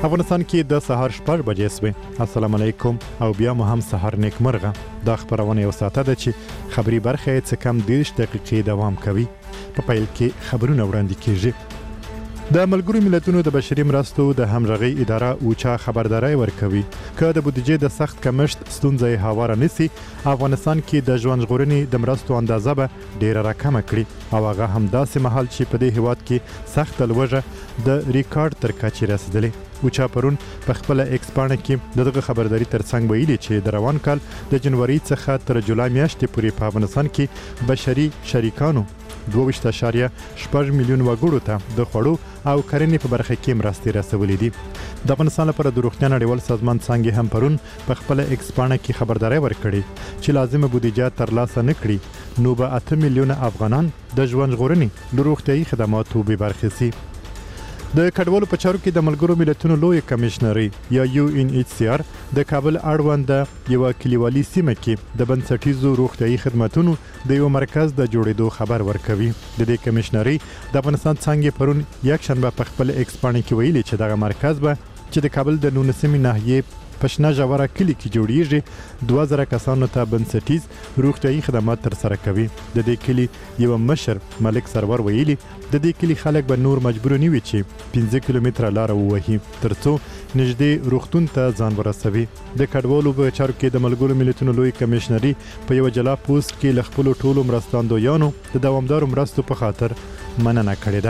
افغانستان کې د سهار 6 بجې سوې. السلام علیکم او بیا مو هم سهار نیک مرغه. دا خبرونه یو ساعته ده چې خبري برخه یې څه کم 30 دقیقې دوام کوي. په پیل کې خبرونه وړاندې کیږي. د ملګرو ملتونو د بشري مرستو د همغږي اداره اوچا خبرداري ورکوي چې د بودیجې د سخت کمښت ستونزې هواره نسی. افغانستان کې د ژوند ژغورنې د مرستو اندازه به ډیره راکمه کړي او هغه هم داسې مهال چې په دې هیواد کې سخت لوږه د ریکارډ تر کچې رسیدلې. اوچا پرون په خپل ایکس پاڼه کې دغه خبرداري ترڅنګ ویلي چې د روان کال د جنوري څخه تر جولای میاشتې پورې په افغانستان کې بشري شریکانو 2.8 میلیون وګړو ته د خوړو او کرنې په برخه کې مرستې رسولې دي. د افغانستان لپاره د روغتیا نړیوال سازمان څنګه هم پرون په خپل ایکس پاڼه کې خبرداري ورکړې چې لازمه بودیجه ترلاسه نکړي نو به 8 میلیون افغانان د ژوند ژغورنې د روغتیايي خدماتو به برخه سي. د کډوالو په چارو کې د ملګرو ملتونو لوی کمشنري یا UNHCR د کابل اړوند یو کلیوالي سیمه کې د بنسټیزو روغتیايي خدماتونو د یو مرکز د جوړېدو خبر ورکوي. د دې کمشنري د افغانستان څنګه پرون یک شنبه په خپل ایکس پاڼه کې ویلي چې دغه مرکز به چې د کابل د 19 ناحیې پښنا جوړه کلی کې جوړیږي 2000 کسانو ته بنسټیز روغتیايي خدمات تر سره کوي. د دې کلی یو مشر ملک سرور ویلي د دې کلی خلک به نور مجبور نه وي چې 15 کیلومتره لار ووهي ترڅو نږدې روغتون ته ځان ورسوي. د کډوالو په چارو کې د ملګرو ملتونو لوی کمشنري په یو جلا پوسټ کې ل خپل ټولو مرستندویانو د دوامدار مرستو په خاطر مننه کړې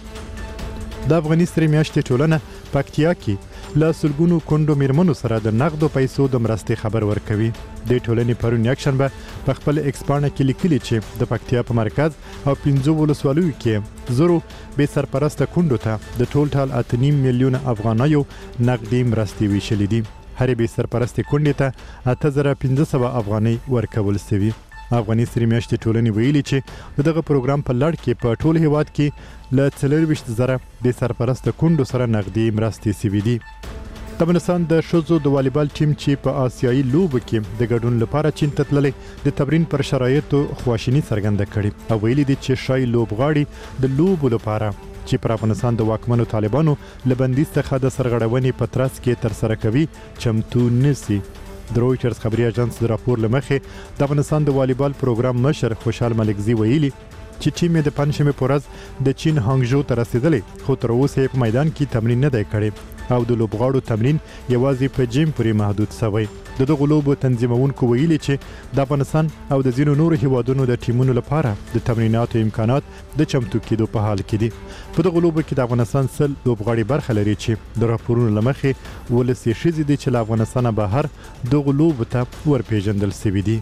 ده. د افغاني سترې میاشتې ټولنه پکتیا کې له سلګونو کونډو میرمنو سره د نقدو پیسو د مرستې خبر ورکوي. د ټولنې پرون یک شنبه په خپل ایکس پاڼه کې لیکلي چې د پکتیا په مرکز او 15 ولسوالیو کې زرو به سرپرسته کونډو ته د ټول 8.5 میلیون افغانیو نقدي مرستې ویشلې دي. هرې به سرپرسته کونډې ته 8500 افغانۍ ورکول شوي. افغاني سترې میاشتې ټولنې ویلي چې دغه پروګرام په لړ کې په ټول هیواد کې له 24,000 به سرپرسته کونډو سره نقدي مرستې شوي دي. د افغانستان د ښځو د والیبال ټیم چې په آسیایي لوبو کې د ګډون لپاره چین ته تللی د تمرین پر شرایطو خواشیني څرګنده کړې او ویلي دي چې ښایي لوبغاړي د لوبو لپاره چې پر افغانستان د واکمنو طالبانو له بندیز څخه د سرغړونې په ترڅ کې ترسره کوي چمتو نسی. د رویټرز خبري اژانس د راپور لمخې د افغانستان د والیبال پروګرام مشر خوشحال ملکزي ویلي چې ټیم د پنځمې په ورځ د چین هانګژو ته رسیدلی خو تر اوسه په میدان کې تمرین نه دی کړی او د لوبغاړو تمرین یوازې په جیم پورې محدود شوی. د دغه لوبو تنظیمونکو ویلي چې د افغانستان او د ځینو نورو هیوادونو د ټیمونو لپاره د تمریناتو امکانات د چمتو کېدو په حال کې دي. په دغه لوبو کې د افغانستان سل لوبغاړي برخه لري چې د راپورونو لمخې ولسي ښځې دي چې له افغانستانه بهر دغه لوبو ته ورپېژندل شوي دي.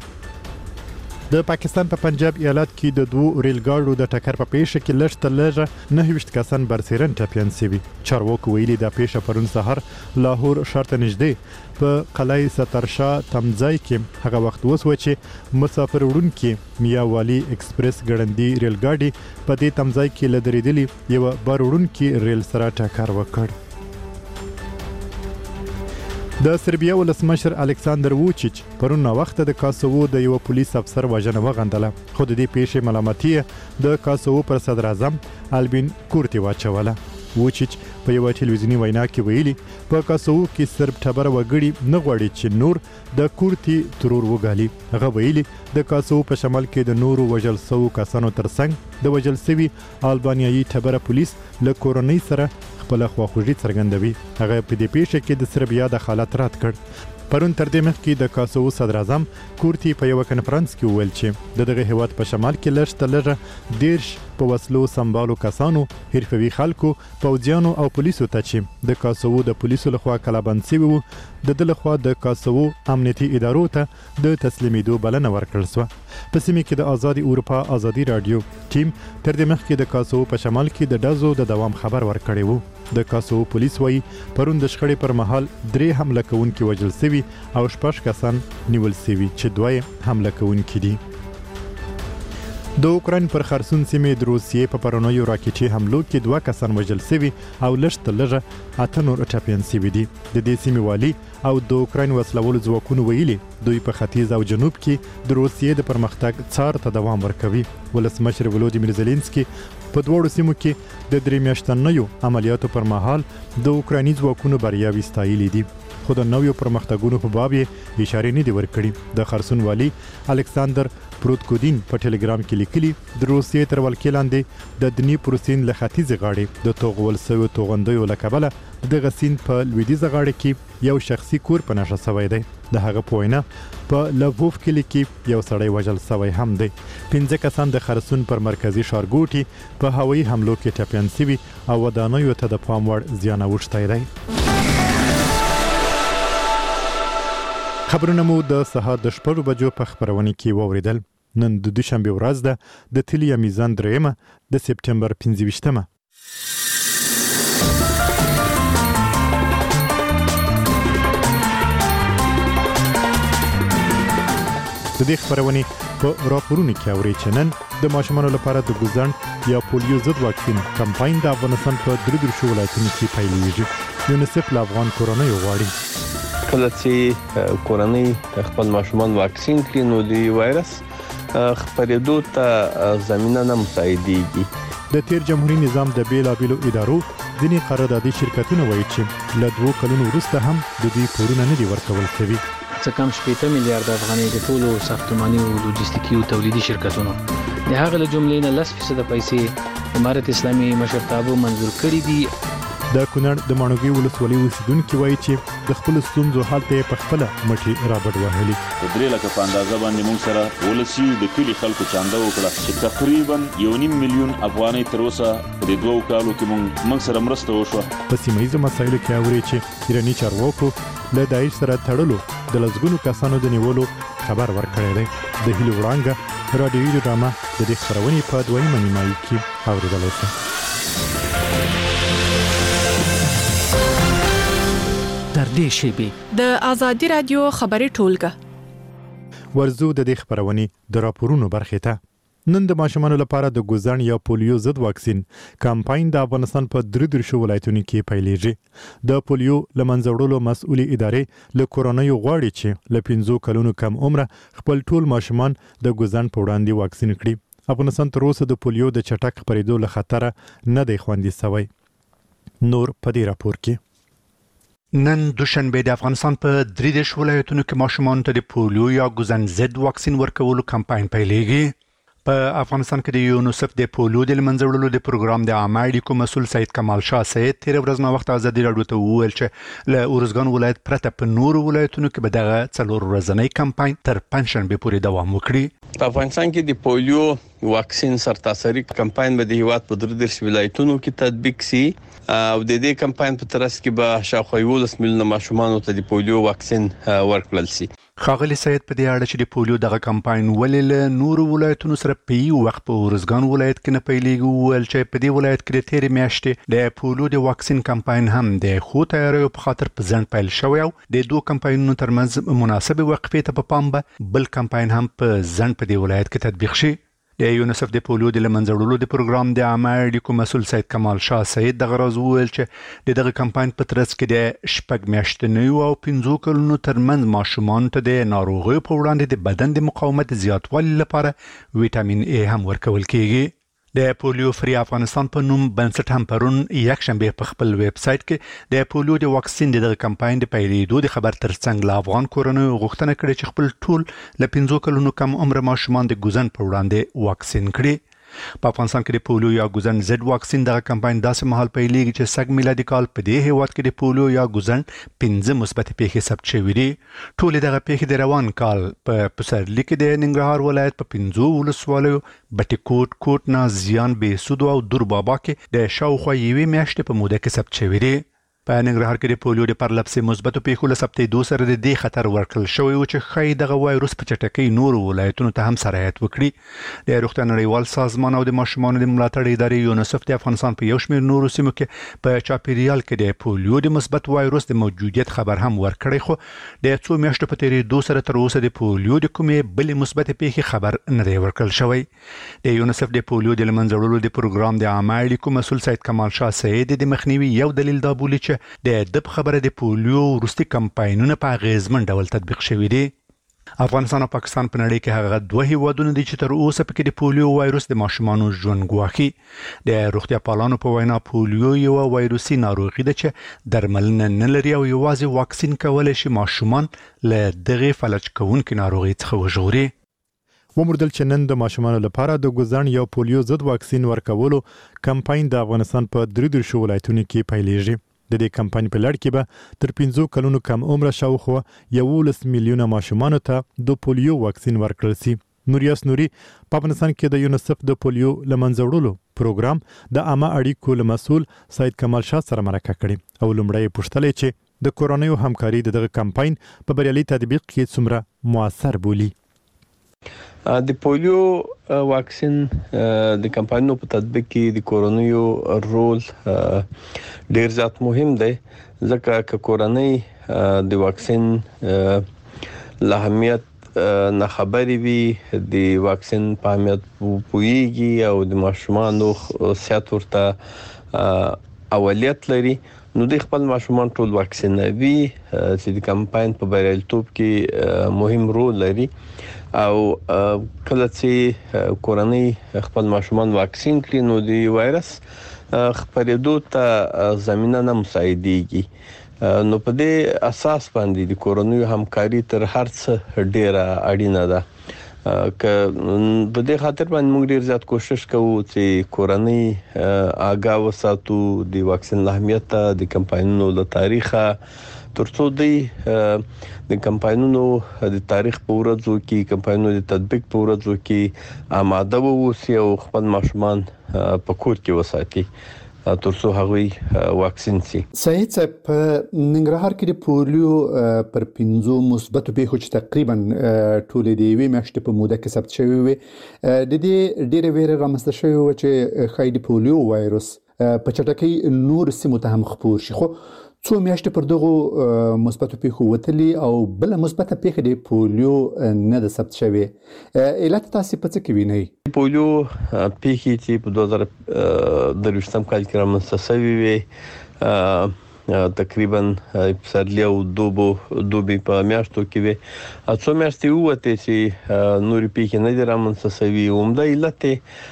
د پاکستان په پنجاب ایالت کې د 2 ریل ګاډو د ټکر په پیښه کې لږ تر لږه 29 کسان برسېرن ټپیان شوي. چارواکو ویلي د پیښه پرون سهار لاهور ښار ته نږدې په قلعه سترشاه تمځای کې هغه وخت وسوه چې مسافر وړونکي میا والی ایکسپریس ګړندي ریل ګاډي په دې تمځای کې له درېدلي یو بار وړونکي ریل سره ټکر وکړ. د سربیا ولسمشر الکساندر ووچیچ پرون وخت د کاسوو د یو پولیس افسر وژنه وغندله خو د دې پیښې ملامتي د کاسوو پر صدر اعظم البین کورتي واچوله. ووچیچ په یو ټلویزیونی وینا کې ویلي په کاسوو کې سرب ټبر وګړي نه غواړي چې نور د کورتي ترور وګالي. هغه ویلي د کاسوو په شمال کې د نورو وژل شوو کسانو ترڅنګ د وژل شوي البانیایي ټبر پولیس له کورنۍ سره خپل خواخوږي څرګندوي. هغه په دې پیښه کې د سربیا د حالت رد کړ. پرون تر دې مخکې د کاسوو صدر اعظم کورتي په یو کنفرانس کې وویل چې دغه هیواد په شمال کې لږ تر لږه 10 په وسلو سمبالو کسانو حرفوي خلکو پوځیانو او پولیسو ته چې د کاسوو د پولیسو لخوا کلابند شوي وو د ده لخوا د کاسوو امنیتي ادارو ته د تسلیمېدو بلنه ورکړل شوه. په سیمه کې د آزادي اروپا آزادي رادیو ټیم تر دې مخکې د کاسوو په شمال کې د ډزو د دوام خبر ورکړی وو. د کاسوو پولیس وایي پرون د شخړې پر مهال 3 حمله کوونکي وژل شوي او 6 کسان نیول شوي چې 2 حمله کوونکي دي. د اوکراین پر خرسون سیمې د روسیې په پرونیو راکټي حملو کې 2 کسان وژل شوي او لږ 8 نور ټپیان شوي دي. د دې سیمې والي او د اوکراین وسلوالو ځواکونو ویلي دوی په ختیځ او جنوب کې د روسیې د پرمختګ څار ته دوام ورکوي. ولسمشر ولودیمیر زيلنسکي په دوړو سیمو کې د 3 میاشتنیو عملیاتو پر مهال د اوکرایني ځواکونو بریاوي ستایلې دي. خو د نویو پرمختګونو په باب یې اشاره نه دی ورکړي. د خرسون والی الکساندر پروتکودین په ټلګرام کې لیکلي د روسیې تر ولکې لاندې د دنیپر سیند له ختیځ غاړې د توغول سوي توغندیو له کبله د غسین په لویدیځ غاړه کې یو شخصي کور په نشه شوی دی. د هغه پوینه په لووف کلی کې یو سړی وژل شوی هم دی. 15 کسان د خرسون پر مرکزی ښارګوټي په هوایي حملو کې ټپیان شوي او ودانیو ته د پام وړ زیان اوښتی دی. خبرونه مو د سهار د 6 بجو په خبرونه کې واوریدل. نن د دوشنبه ورځ ده د تلیا میزان درېمه د سپتمبر 15مه. د دې خبرونه په راپورونو کې اوري چې نن د ماشومانو لپاره د ګوزن یا پولیو ضد واکسین کمپاین د افغانستان په 3 ولایتونو کې پیلېږي. یونیسف له افغان کورنۍ غواړي کله چې کورنۍ خپل ماشومان واکسین کړي نو د وایرس خپرېدو ته زمينه نه مساعدېږي. د تیر جمهوریت نظام د بیلابیلو ادارو ځینې قراردادي شرکتونه وایي چې له 2 کلونو وروسته هم د دوی پورونه نه دي ورکول شوي. څه کم 80 میلیارډ افغانۍ د ټولو ساختماني او لوجستیکي او تولیدي شرکتونو د هغه له جملې نه 10% پیسې امارت اسلامي مشرتابه منزور کړې دي. د کونړ د مانوګي ولسوالۍ اوسیدونکو وایي چې د خپل ستونزو حالت په خپل مټي رابط وهلي. د 3 لک په اندازه باندې موږ سره ولسی د کلی خلکو چاندا وکړه چې تقریبا 1.5 میلیون افغانۍ تر اوسه په 2 کالو کې موږ سره مرسته وشوه. په سیمایي مسایلو کې اوري چې ایرانی چارواکو له داعش سره تړلو د لزګونو کسانو د نیولو خبر ورکړی دی. د هیلو وړانګه رادیوي ډرامه د دې خبرونې په 2مه نیمایي کې اوریدل شوه. در دې شیبې د ازادي رادیو خبري ټولګه ورزو د دې خبرونې د راپورونو برخه ته. نن د ماشومانو لپاره د ګوزن یا پولیو ضد واکسین کمپاین د افغانستان په 3 ولایتونو کې پیلېږي. د پولیو لمنځه وړلو مسؤلې ادارې له کورونې غواړي چې له 15 کلونو کم عمره خپل ټول ماشومان د ګوزن په وړاندې واکسین کړي. افغانستان تر اوسه د پولیو د چټک خپرېدو له خطر نه دی خوندي شوی. نور په دې راپور کې نن دوشنبه د افغانستان په 3 ولایتونو کې ماشومان ته د پولیو یا ګوزن ضد واکسین ورکولو کمپاین پیلېږي. په افغانستان کې د یونیسف د پولیو د منځه وړلو د پروګرام د عامه اړیکو مسؤل سید کمال شاه سید تیر ورځ نو وخت ازادي راډیو ته وویل چې له اورزګان ولایت پرته په نورو ولایتونو کې به دغه 4 ورځنی کمپاین تر پنځشنبه پورې دوام وکړي. په افغانستان کې د پولیو واکسین سرتاسري کمپاین به د هیواد په 3 ولایتونو کې تطبیق شي او د دې کمپاین په ترڅ کې به شاوخوا 10 میلیونه ماشومان ته د پولیو واکسین ورکړل شي. خاغلی سید په دې اړه چې د پولیو دغه کمپاین ولې له نورو ولایتونو سره په یو وخت په اورزګان ولایت کې نه پیلېږي ول چې په دې ولایت کې د تیر میاشتې د پولیو د واکسین کمپاین هم د خو تیاریو په خاطر په ځن پیل شوی او د 2 کمپاینونو ترمنځ مناسبه وقفې ته په پام به بل کمپاین هم په ځن په دې ولایت کې تطبیق شي. د یونیسف د پولیو د منځه وړلو د پروګرام د عامه اړیکو مسؤل سید کمال شاه سید دغه راز وویل چې دغه کمپاین په ترڅ کې د 6 میاشتنیو او 15 کلونو ترمنځ ماشومان ته د ناروغیو په وړاندې د بدن د مقاومت زیاتوالي لپاره ویټامین ای هم ورکول کیږي. د پولیو فری افغانستان په نوم بنسټ هم پرون یک شنبه په خپل ویب سټ کې د پولیو د واکسین د کمپاین د پیلېدو د خبر ترڅنګ له افغان کورنۍ غوښتنه کړې چې خپل ټول له 15 کلونو کم عمر ماشومان د ګوزن په وړاندې واکسین کړي. په افغانستان کې د پولیو یا ګوزن ضد واکسین دغه کمپاین داسې مهال پیلېږي چې سږ میلادي کال په دې هیواد کې د پولیو یا ګوزن 15 مثبت پیښې ثبت شوې دي. ټول دغه پیښې د روان کال په پسرلي کې د ننګرهار ولایت په 15 ولسوالیو بټي کوټ نازیان بهسود او دور بابا کې د شاوخوا 1 میاشتې په موده کې ثبت شوې دي. په ننګرهار کې د پولیو د پرلپسې مثبتو پیښو له ثبتېدو سره د دې خطر ورکړل شوی و چې ښایي دغه وایروس په چټکۍ نورو ولایتونو ته هم سرایت وکړي. د روغتیا نړیوال سازمان او د ماشومانو د ملاتړ ادارې یونیسف د افغانستان په یو شمېر نورو سیمو کې په چاپیریال کې د پولیو د مثبت وایروس د موجودیت خبر هم ورکړی، خو د څو میاشتو په تېرېدو سره تر اوسه د پولیو د کومې بلې مثبت پیښې خبر نه دی ورکړل شوی. د یونیسف د پولیو د منځه وړلو د پروګرام د عامه اړیکو مسؤل سید کمال شاه سید د مخنیوي یو دلیل دا بولي چې د خبره د پولیو وروستي کمپاینونه په اغیزمن ډول تطبیق شوي دي. افغانستان او پاکستان په نړۍ کې هغه دوه هیوادونه دي چې تر اوسه پکې د پولیو وایروس د ماشومانو ژوند ګواښي. د روغتیا پالانو په وینا پولیو یو وایروسي ناروغي ده چې درملنه نه لري او یوازې واکسین کولای شي ماشومان له دغه فلج کوونکې ناروغي څخه وژغوري. وموندل چې نن د ماشومانو لپاره د ګوزن یو پولیو ضد واکسین ورکولو کمپاین د افغانستان په 33 ولایتونو کې پیلېږي. د دې کمپاین په لړ کې به تر 15 کلونو کم عمر شاوخوا 11 میلیونه ماشومان ته د پولیو واکسین ورکړل شي. نوریاس نوري په افغانستان کې د یونیسف د پولیو لمنځه وړلو پروګرام د عامه اړیکو مسؤل سید کمال شاه سره مرکه کړې او لومړی پوښتلې چې د کورونیو همکاري دغه کمپاین په بریالي تطبیق کې څومره موثر بولی. د پولیو واکسین د کمپاینونو په تطبیق کې د کورونیو رول ډیر زیات مهم دی، ځکه چې کورنۍ د واکسین له اهمیت نه خبرې وي، د واکسین په اهمیت پوهیږي او د ماشومانو صحت ورته اولویت لري، نو د خپل ماشومان ټول واکسینوي چې د کمپاین په بریالیتوب کې مهم رول لري. او کله چې کورنۍ خپل ماشومان واکسین کړي نو د وایرس خپرېدو ته زمينه نه مساعدېږي. نو په دې اساس باندې د کورنۍ همکاري تر هر څه ډیره اړینه ده. که په دې خاطر باندې موږ ډیر زیات کوشش کوو چې کورنۍ آگاه وساتو د واکسین اهمیت د کمپاینونو له تاریخه، ترڅو د کمپاینونو د تاریخ په ورځو کې کمپاینونو د تطبیق په ورځو کې آماده ووسی او خپل ماشومان په کور کې وساتي ترڅو هغوی واکسین شي. سعید صاحب په ننګرهار کې د پولیو پر 15 مثبت پیښو چې تقریبا ټول د یوې میاشتې په موده کې ثبت شوی وي، د دې ډېر ویره رامنځته شوی و چې خایي د پولیو وایروس په چټکۍ نور سیمو ته هم خپور شي، خو څو میاشتې پر دغه مثبتو پیښو وتلی او بل مثبته پیښه د پولیو نه د ثبت شوی. علت تاسو په څه کې وینئ؟ پولیو پیښې چې په 2023 کال کې رامنځته شوې وي تقریبا پسرلی او دوبي په میاشتو کې وي، څو میاشتې وته چې نوري پیښې نه دي رامنځته شوې. عمده علت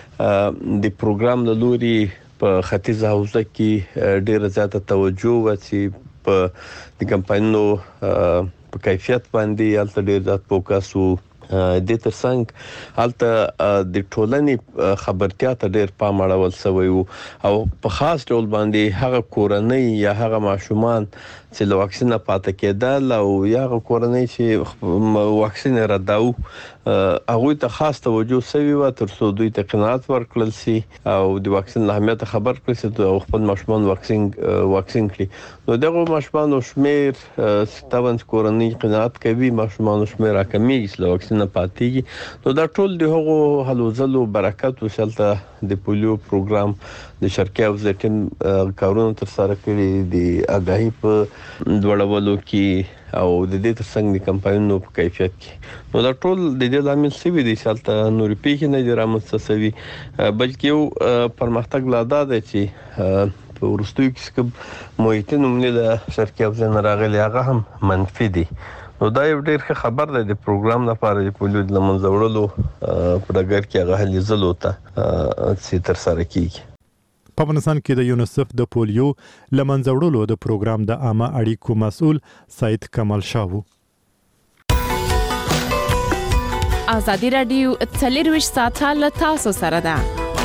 د پروګرام له لوري په ختیځه حوزه کې ډیره زیاته توجه و چې په د کمپاینونو په کیفیت باندې الته ډیر زیات فوکس وو. د ترڅنګ الته د ټولنې خبرتیا ته ډیر پام اړول شوی وو او په خاص ډول باندې هغه کورنۍ یا هغه ماشومان چې له واکسین پاتې کېدل او یا هغه کورنۍ چې واکسین رداو هغه ته خاص توجه شوی و ترڅو دوی ته قناعت ورکړل شي او د واکسین اهمیت خبر کړي چې خپل ماشومان واکسین کړي. نو دغه ماشومان شمیر 57 کورنۍ قناعت کوي، ماشومان شمیر راکمېږي چې له واکسین پاتېږي. نو دا ټول د هغو هلو ځلو برکت وشلته د پولیو پروګرام د شرقي حوزې ټیم کارونه تر سره کړي د آگاهي په دوړولو کې او د دې ترڅنګ د کمپاینونو په کیفیت کې. نو دا ټول د دې لامل شوی دی چې تل نوري پیښې نه دي رامنځته شوي، بلکې یو پرمختګ لا دا دی چې په وروستیو کې کوم محیطي نمونې د شرقي حوزې نه راغلي هغه هم منفي دي. نو دا یو ډیر ښه خبر دی د پروګرام لپاره د پولیو د لمنځه وړلو په ډګر کې هغه هلې ځلو ته چې تر سره کیږي. په افغانستان کې د یونیسف د پولیو لمنځه وړلو د پروګرام د عامه اړیکو مسؤل سید کمال شاه وو. ازادي رادیو 24 ساعته له تاسو سره ده.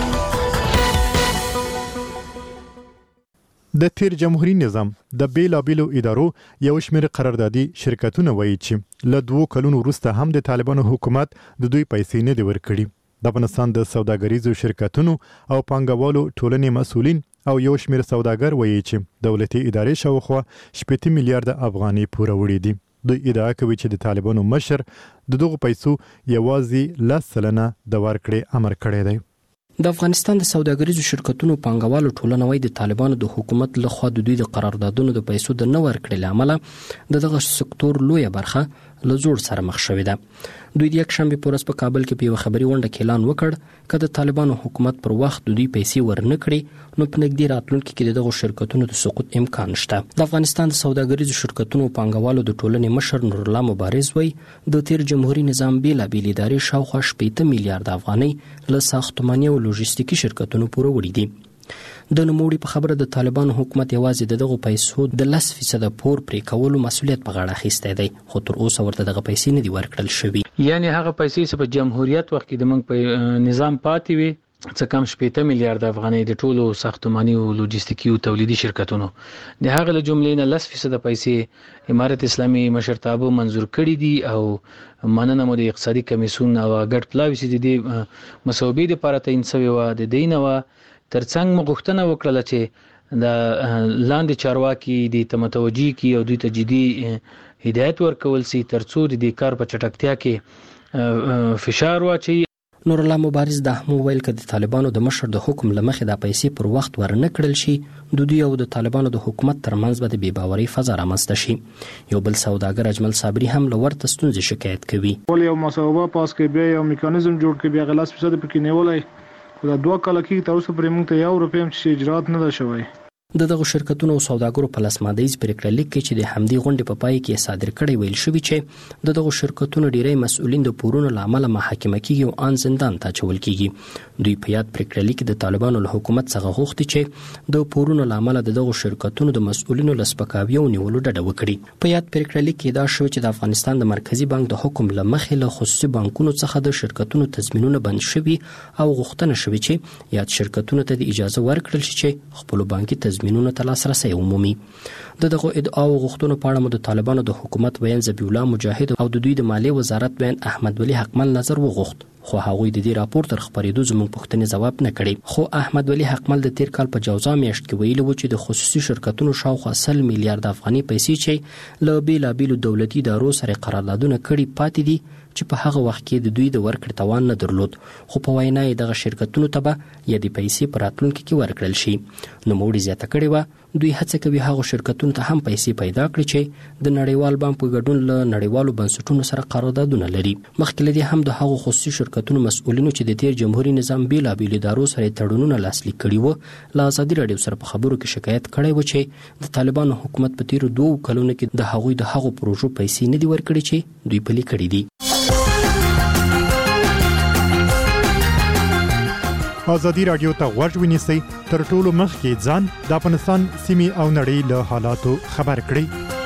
د تیر جمهوریت نظام د بیلابیلو ادارو یو شمېر قراردادي شرکتونه وایي چې له 2 کلونو وروسته هم د طالبانو حکومت د دوی پیسې نه دی ورکړي. د افغانستان د سوداګریزو شرکتونو او پانګوالو ټولنې مسؤلین او یو شمیر سوداګر وایي چې دولتي ادارې شاوخوا 8 میلیارډ افغانۍ پوره وړي دي. دوی ادعا کوي چې د طالبانو مشر د دغو پیسو یوازې 10% د ورکړې امر کړی دی. د افغانستان د سوداګریزو شرکتونو پانګوالو ټولنه وايي د طالبانو د حکومت لخوا د دوی د قراردادونو د پیسو د نه ورکړې لامل دغه سکتور لویه برخه له زور سره مخ شوې ده. دوی د یک شنبه په ورځ په کابل کې په یو خبري غونډه کې اعلان وکړ چې د طالبانو حکومت پر وخت دوی پیسې ورنکړي نو په نږدې راتلونکي کې دغه شرکتونو د سقوط امکان شته. د افغانستان د سوداګریزو شرکتونو پانګوالو د ټولنې مشر نور الله مبارز وایي د تیر جمهوریت نظام بیلابېل ادارې شاوخوا 8 میلیارډ افغانۍ له ساختماني او لوجستیکي شرکتونو پوره وړي دي. د نوموړي په خبره د طالبانو حکومت یوازې دغه پیسو د 10% پور پرې کولو مسؤلیت په غاړه اخیستی دی، خو تر اوسه ورته دغه پیسې نه دي ورکړل شوي. یعنی هغه پیسې چې په جمهوریت وخت کې د موږ په نظام پاتې وي څه کم 8 میلیارډ افغانۍ د ټولو ساختماني او لوجستیکي او تولیدي شرکتونو د هغه له جملې نه 10% پیسې امارت اسلامي مشرتابه منزور کړي دي او مننه مو د اقتصادي کمیسیون او ګډ پلاوی چې د مسوبې لپاره تعین شوی و د دینه ترڅنګ مغښتنه وکړه چې د لاندې چارواکي د متوجي کی او د تجديدي هدایت ورکول سي ترڅو د کار په چټکتیا کې فشار واچي. نور الله مبارز د هم ویل چې د طالبانو د مشر د حکم لمخې د پیسې پر وخت ورنکړل شي دوی او د طالبانو د حکومت ترمنځ به د بیباوري فضا رامنځته شي. یو بل سوداګر اجمل صابری هم لورته ستونزې شکایت کوي. ول یو مسوبه پاس کې بیا یو میکانیزم جوړ کې بیا 10% پکې نیولای دا 2 کال کې تر اوسه پرې موږ ته یو روپیم چې اجرات نه ده شوی. دغه شرکتونو او سوداګرو په لاسمادیز پریکړه لیک کې چې د حمدي غونډې په پای کې صادر کړي ویل شوی چې دغه شرکتونو ډیری مسؤلین د پورونو لامل محاکمه کیږي او ان زندان ته چول کیږي. دوی په یاد پریکړه لیک د طالبانو له حکومت څخه غوښتي چې د پورونو لامل دغه شرکتونو د مسؤلینو لسپکاوي او نیولو ډډه وکړي. په یاد پریکړه لیک کې دا شوی چې د افغانستان د مرکزی بانک د حکم لمخې له خصوصي بانکونو څخه د شرکتونو تضمینونه بند شوي او غوښتنه شوی چې یاد شرکتونو ته د اجازه ورکړل شي چې خپل بانکي تضمینونه ته لاسرسي عمومي. دغه ادعا او غوښتنو په اړه د طالبانو د حکومت وین ذبیح الله مجاهد او د دوی د مالیې وزارت وین احمد ولی حقمل نظر وغوښت، خو هغوی د دې راپور تر خبرېدو زموږ پوښتنې ځواب نه کړي. خو احمد ولی حقمل د تیر کال په جوزا میاشت کې ویلي و چې د خصوصي شرکتونو شاوخوا 100 میلیارډ افغانۍ پیسې چې له بیلابېلو دولتي ادارو سره قراردادونه کړي پاتې دي چې په هغه وخت کې د دوی د ورکړې توان نه درلود، خو په وینا یې دغه شرکتونو ته به یا د پیسې په راتلونکي کې ورکړل شي. نوموړي زیاته کړې وه دوی هڅه کوي هغه شرکتونو ته هم پیسې پیدا کړي چې د نړیوال بانک په ګډون له نړیوالو بنسټونو سره قراردادونه لري. مخکې له دې هم د هغو خصوصي شرکتونو مسؤلینو چې د تیر جمهوریت نظام بیلابېلو ادارو سره تړونونه لاسلیک کړي وو له ازادي راډیو سره په خبرو کې شکایت کړی و چې د طالبانو حکومت په تیرو 2 کلونو کې د هغوی د هغو پروژو پیسې نه دي ورکړي چې دوی پلي کړي دي. ازادي راډیو ته غوږ ونیسئ تر ټولو مخکې ځان د افغانستان سیمې او نړۍ له حالاتو خبر کړئ.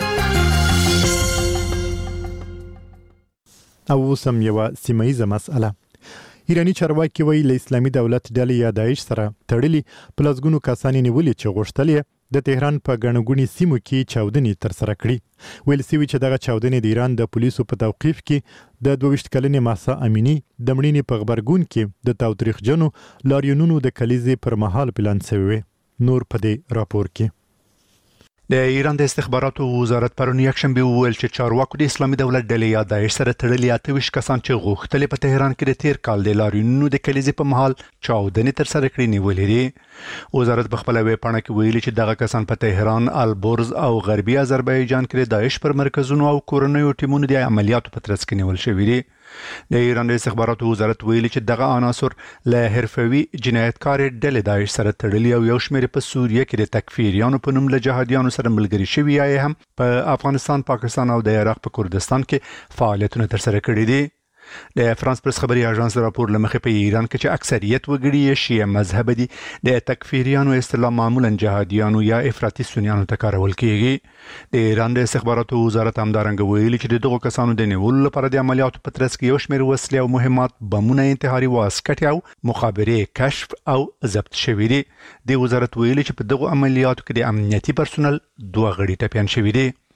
او سم یو سیمایي مسأله ایرانی چارواکي وایي له اسلامي دولت ډلې یا داعش سره تړلي پلازګونو کسانې نیولې چې غوښتل د تهران په ګڼګوني سیمو کې چاودنې تر سره کړي. ویل سوي چې دغه چاودنې د ایران د پولیسو په توقیف کې د 22 کلنې ماسا امینی د مړینې په خبرګون کې د تاوتریخجنو لاریونونو د کلیزې پر مهال پلان شوی. نور په دې راپور کې د ایران د استخباراتو وزارت پرون یکشنبه وویل چې چارواکو د اسلامي دولت ډلې یا داعش سره تړلي 28 کسان چې غوښتل په تهران کې د تیر کال د لاریونونو د کلیزې په مهال چاودنې تر سره کړې نیولې دي. وزارت په خپل ویب پاڼه کې ویلي چې دغه کسان په تهران، البرز او غربي آذربایجان کې د داعش پر مرکزونو او کورنیو ټیمونو د عملیاتو په ترڅ کې نیول شوي دي. د ایران د استخباراتو وزارت ویلي چې دغه عناصر له حرفوي جنایتکار ډلې داعش سره تړلي او یو شمېر په سوریه کې د تکفیریانو په نوم له جهادیانو سره ملګري شوي یا هم په افغانستان، پاکستان او د عراق په کردستان کې فعالیتونه ترسره کړي دي. د فرانس پرس خبري اژانس راپور لمخې په ایران کې چې اکثریت وګړي شیعه مذهب دي د تکفیریانو اصطلاح معمولا جهادیانو یا افراطي سنیانو ته کارول کیږي. د ایران د استخباراتو وزارت همدارنګه ویلي چې دغه کسانو د نیولو لپاره د عملیاتو په ترڅ کې یو شمېر وسلې او مهمات، بمونه، انتحاري واسکټ او مخابرې کشف او ضبط شوي دي. د وزارت ویلي چې په دغه عملیاتو کې د امنیتي پرسونل 2 غړي ټپیان شوي دي.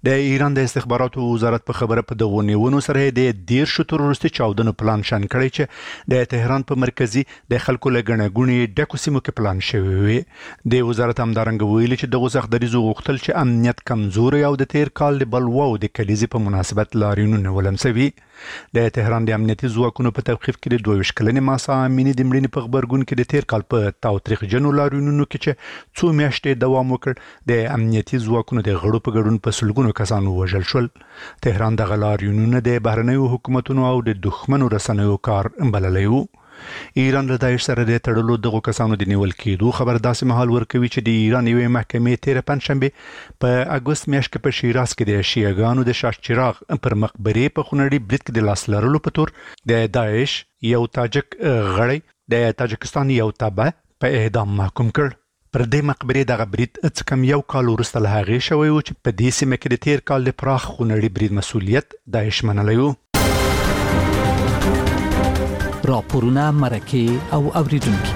د ایران د استخباراتو وزارت په خبره په دغه نیونو سره د 10 تروریستي چاودنو پلان شان کړی چې د تهران په مرکزی د خلکو لګنه غونې ډکو سیمو کې پلان شوی وي. د وزارت همدارنګ ویلي چې دغه سختدریزو غوښتل چې امنیت کمزوري او د تیر کال د بلوا او د کلیزې په مناسبت لاریونونه ولمسوي. د تهران د امنیتي ځواکونو په توقیف کې د 22 کلنې ماسا امینی د مړینې په خبرګون کې د تیر کال په تاوتریخجنو لاریونونو کې چې څو میاشتې دوام وکړ د امنیتي ځواکونو د غړو په ګډون په سلګونو کسانو وژل شول. تهران د غلاریونونو د بهرنیو حکومتونو او د دښمنو رسنیو کار بللی و. ایران له داعش سره د تړلو دغو کسانو د نیول کېدو خبر داسې مهال ورکوي چې د ایران یوې محکمې تېره پنجشنبه په اګوست میاشت کې په شیراز کې د شیعهګانو د شاه چراغ پر مقبرې په خونړي برید کې د لاس لرلو په تور د داعش یو تاجک غړی د تاجکستان یو تابع په اعدام محکوم کړ. پر دې مقبرې دغه برید څه کم یو کال وروسته له هغې شوی و چې په دې سیمه کې د تیر کال د پراخ خونړي برید مسؤلیت داعش منلی و. راپورونه، مرکې او اوریدونکي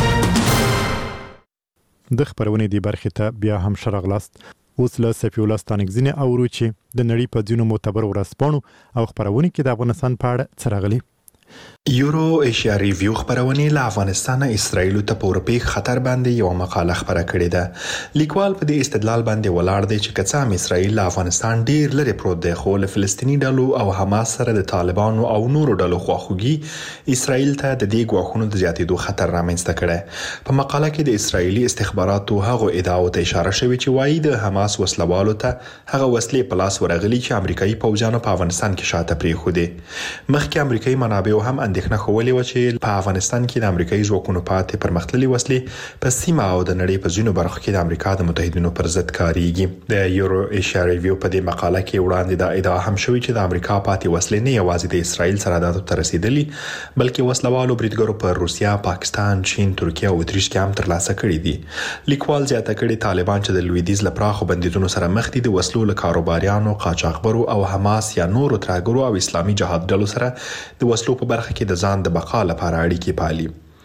د خبرونې دی برخې ته بیا هم شرغلاست. اوس له سفی الله ستانکزینې اورو چې د نړۍ په ځینو معتبر ورځپاڼو او خبرونې کې د افغانستان په اړه څه راغلي. یورو ایشیا ریویو خبرونه له افغانستان اسرائیل ته په اورپی خطر باندې یو مقاله خبره کړې ده. لیکوال په دې استدلال باندې ولاړ دی چې کڅام اسرائیل له افغانستان ډیر لري پروت دی، خو له فلسطینی ډلو او حماس سره د طالبانو او نورو ډلو خواخوږي اسرائیل ته د دې غواخونو د زیاتېدو خطر رامنځته کړي. په مقاله کې د اسرائیلي استخباراتو هغه ادعاو ته اشاره شوې چې وایي د حماس وسلوالو ته هغه وسلې په لاس ورغلي چې امریکایي پوځیانو په افغانستان کې شاته پریښودي. مخکې امریکایي منابع هم اندېښنه کولې و چې په افغانستان کې د امریکایي ځواکونو پاتې پرمختللي وسلې په سیمه او د نړۍ په ځینو برخو کې د امریکا د متحدینو پر ضد کاریږي. د یورو ایشیا ریویو په دې مقاله کې وړاندې دا ادعا هم شوې چې د امریکا پاتې وسلې نه یوازې د اسرائیل سرحداتو ته رسیدلي بلکې وسلوالو بریدګرو په روسیا، پاکستان، چین، ترکیه او اتریش کې هم ترلاسه کړي دي. لیکوال زیاته کړي طالبان چې د لویدیځ له پراخو بندیزونو سره مخ دي د وسلو له کاروباریانو، قاچاقبرو او حماس یا نورو ترهګرو او اسلامي جهاد ډلو سره د وسلو په برخه کې د ځان د بقا لپاره اړیکې پالي.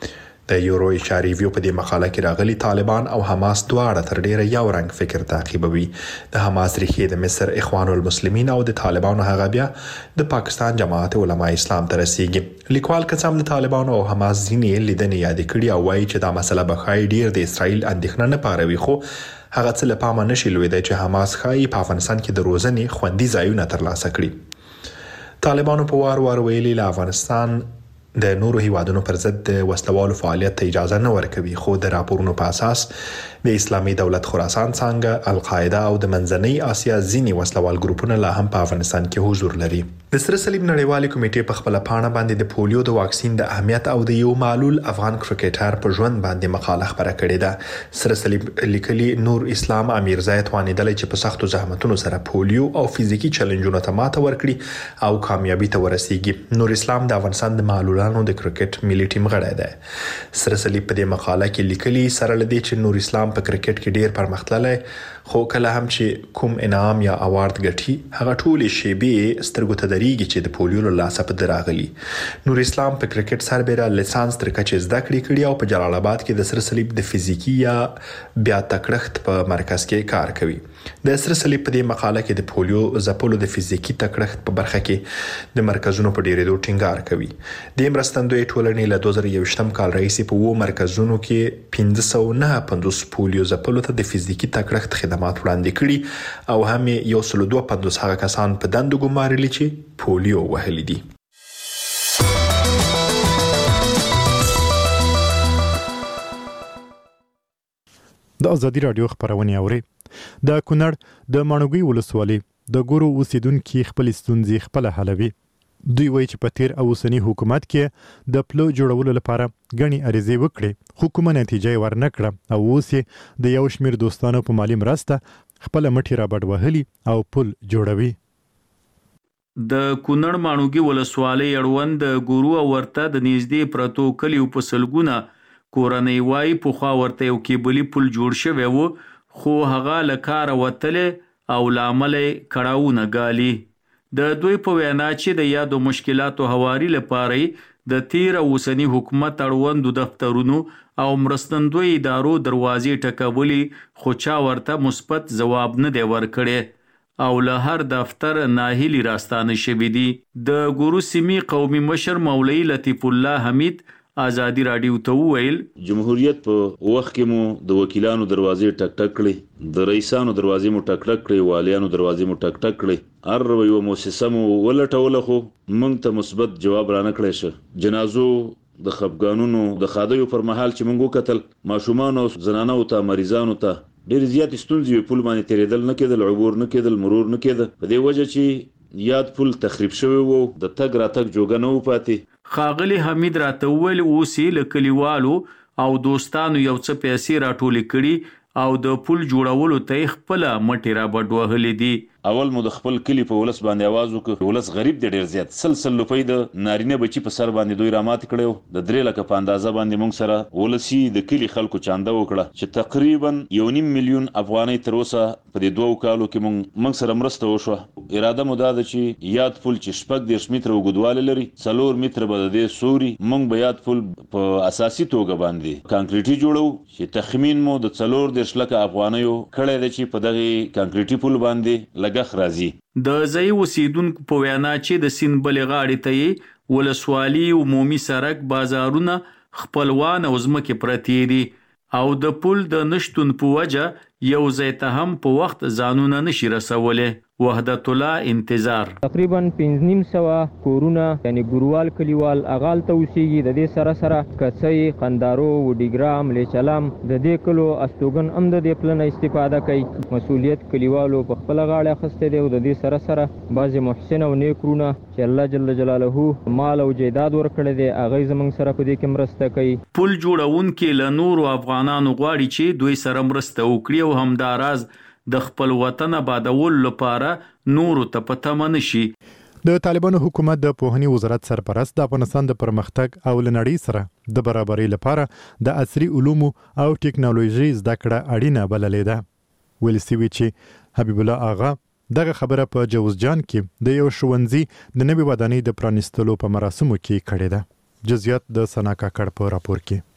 د یورو ایشیا ریویو په دې مقاله کې راغلي طالبان او حماس دواړه تر ډیره یو رنګ فکر تعقیبوي. د حماس ریښې د مصر اخوان المسلمین او د طالبانو هغه بیا د پاکستان جماعت علماء اسلام ته رسیږي. لیکوال کڅام د طالبانو او حماس ځینې لیدنې یاد کړي او وایي چې دا مسله به ښایي ډیر د اسرائیل اندېښنه نه پاروي، خو هغه څه له پامه نشي لویدای چې حماس ښایي په افغانستان کې د روزنې خوندي ځایونه ترلاسه کړي. طالبانو په وار ویلي له افغانستان د نورو هیوادونو پر ضد د وسلوالو فعالیت ته اجازه نه ورکوي، خو د راپورونو په اساس د اسلامي دولت خراسان څنګه القاعده او د منځنۍ آسیا ځینې وسلوال ګروپونه لا هم په افغانستان کې حضور لري. د سره صلیب نړیوالې کمیټې په خپل پاڼه باندې د پولیو د واکسین د اهمیت او د یو معلول افغان کرکټر په ژوند باندې مقاله خبره کړې ده. سره صلیب لیکلي نور اسلام امیرزای توانیدل چې په سختو زحمتونو سره پولیو او فزیکی چیلنجونو ته ماته ورکړي او کامیابی ته ورسیږي. نور اسلام د افغانستان د معلولانو د کرکټ ملي ټیم غړی دی. سره صلیب په دې مقاله کې لیکلي سره لدی چې نور اسلام په کرکټ کې ډیر پرمختللی، خو کله هم چې کوم انعام یا اوارد ګټي هغه ټولې شیبې سترګو ته درېږي چې د پولیو له لاسه په دراغلي. نور اسلام په کرکټ سربېره لیسانس تر کچې زده کړې او په جلال آباد کې د سره صلیب د فزیکی یا بیا تکړښت په مرکز کې کار کوي. د سره صلیب په دې مقاله کې د پولیو ځپلو د فزیکی تکړښت په برخه کې د مرکزونو په ډیرېدو ټینګار کوي. د مرستندوی ټولنې له 2021 کال راهیسې په 2 مرکزونو کې 559 پولیو ځپلو ته د فزیکی تکړښت خدمات وړاندې کړي او هم 152 هغه کسان په دندو ګمارلي چې پولیو وهلي دي. د ازادي رادیو خبرونه اوري. د کونړ د مانوګي ولسوالۍ د ګورو اوسیدونکو خپل ستونزې خپل حلوي. دوی وایي چې په تیر اوسنی حکومت کې د پلو جوړولو لپاره غني عریضې وکړي، حکومت نتیجه ورنکړه او اوس د یو شمیر دوستانو په مالی مرسته خپل مټي را بډ وهلي او پل جوړوي. د کونړ مانوګي ولسوالۍ اړوند د ګورو او ورته د نږدې پرتو کلیو په سلګونه کورنۍ وایي پخوا ورته یو کیبلي پل جوړ شوی و، خو هغه له کاره وتلې او لامل کړاوونه ګالي. د دوی په وینا چې د یادو مشکلاتو هواري لپاره د تیر اوسنی حکومت اړوندو دفترونو او مرستندوی ادارو دروازې ټکولې، خو چا ورته مثبت ځواب نه دی ورکړی. او له هر دفتر ناهیلی راستانه شوي دي. د ګورو سیمې قومي مشر مولوي لطیف الله حمید آزادی رادیو ته وویل جمهوریت په وخت کې مو د وکیلانو دروازې ټک ټک کړې، د رئیسانو دروازې مو ټک ټک کړې، والیانو دروازې مو ټک ټک کړې، هر یو مؤسسه مو ولټوله خو موږ ته مثبت جواب رانه کړی شه. جنازو د خفګانونو د خادیو پر مهال چې موږ وکتل ماشومان او زنانو ته مریضانو ته ډېر زیات ستونزې په پل باندې تیرېدل نه کېدل، عبور نه کېدل، مرور نه کېده. په دې وجه چې یاد پل تخریب شوی وو، د تګ راتګ جوګه نه و پاتې. ښاغلي حمید راته وویل اوس یې له کلیوالو او دوستانو یو څه پیسې راټولې کړي او د پل جوړولو ته یې خپله مټې را بډ وهلې دي. اول مو د خپل کلی په ولس باندې आवाज وکړ، ولس غریب دی ډیر زیات، سلسل روپۍ د نارینه بچی په سر باندې دوی رامات کړو. د 3 لک په اندازه باندې موږ سره ولسی د کلی خلکو چانده وکړه چې تقریبا 1.5 میلیون افغانۍ تر اوسه په دې 2 کالو کې موږ سره مرسته وشوه. اراده مو دا ده چې یاد پل چې 14 متره وګدواله لري، 4 متره به د سوري موږ به یاد پل په اساسي توګه باندې کانکریټي جوړو چې تخمین مو د 14 لک افغانیو کړی دی چې په دغه کانکریټي پل باندې راځي. د ځای اوسیدونکو په وینا چې د سیند بلې غاړې ته یې ولسوالي عمومي سړک، بازارونه، خپلوان او ځمکې پرتې دي او د پل د نشتون په وجه یو ځای ته هم په وخت ځانونه نشي رسولی. وحدت الله انتظار. تقریبا 500 کورونه یعنی ګوروال کلیوال اغال ته اوسېږي. د دې سره سره کڅۍ، قندارو، وډیګرام، لیچلام د دې کلو استوګن هم د دې پلن استفاده کوي. مسؤلیت کلیوالو په خپل غاړه اخیستی دی او د دې سره سره بعضې محسن او نیکرونه چې الله جل جلاله مال او جیداد ورکړی دی هغوی زموږ سره په دې کې مرسته کوي. پل جوړونکي له نورو افغانانو غواړي چې دوی سره مرسته وکړي او همداراز د خپل وطن آبادولو لپاره نورو ته په تمه نشي. د طالبانو حکومت د پوهنې وزارت سرپرست د افغانستان د پرمختګ او لنړۍ سره د برابرۍ لپاره د عصري علومو او ټیکنالوژي زده کړه اړینه بللې ده. ویل سوي چې حبیب الله آغا دغه خبره په جوزجان کې د یو ښوونځي د نوې ودانۍ د پرانیستلو په مراسمو کې کړې ده. جزئیات د سنا کاکړ په راپور کې.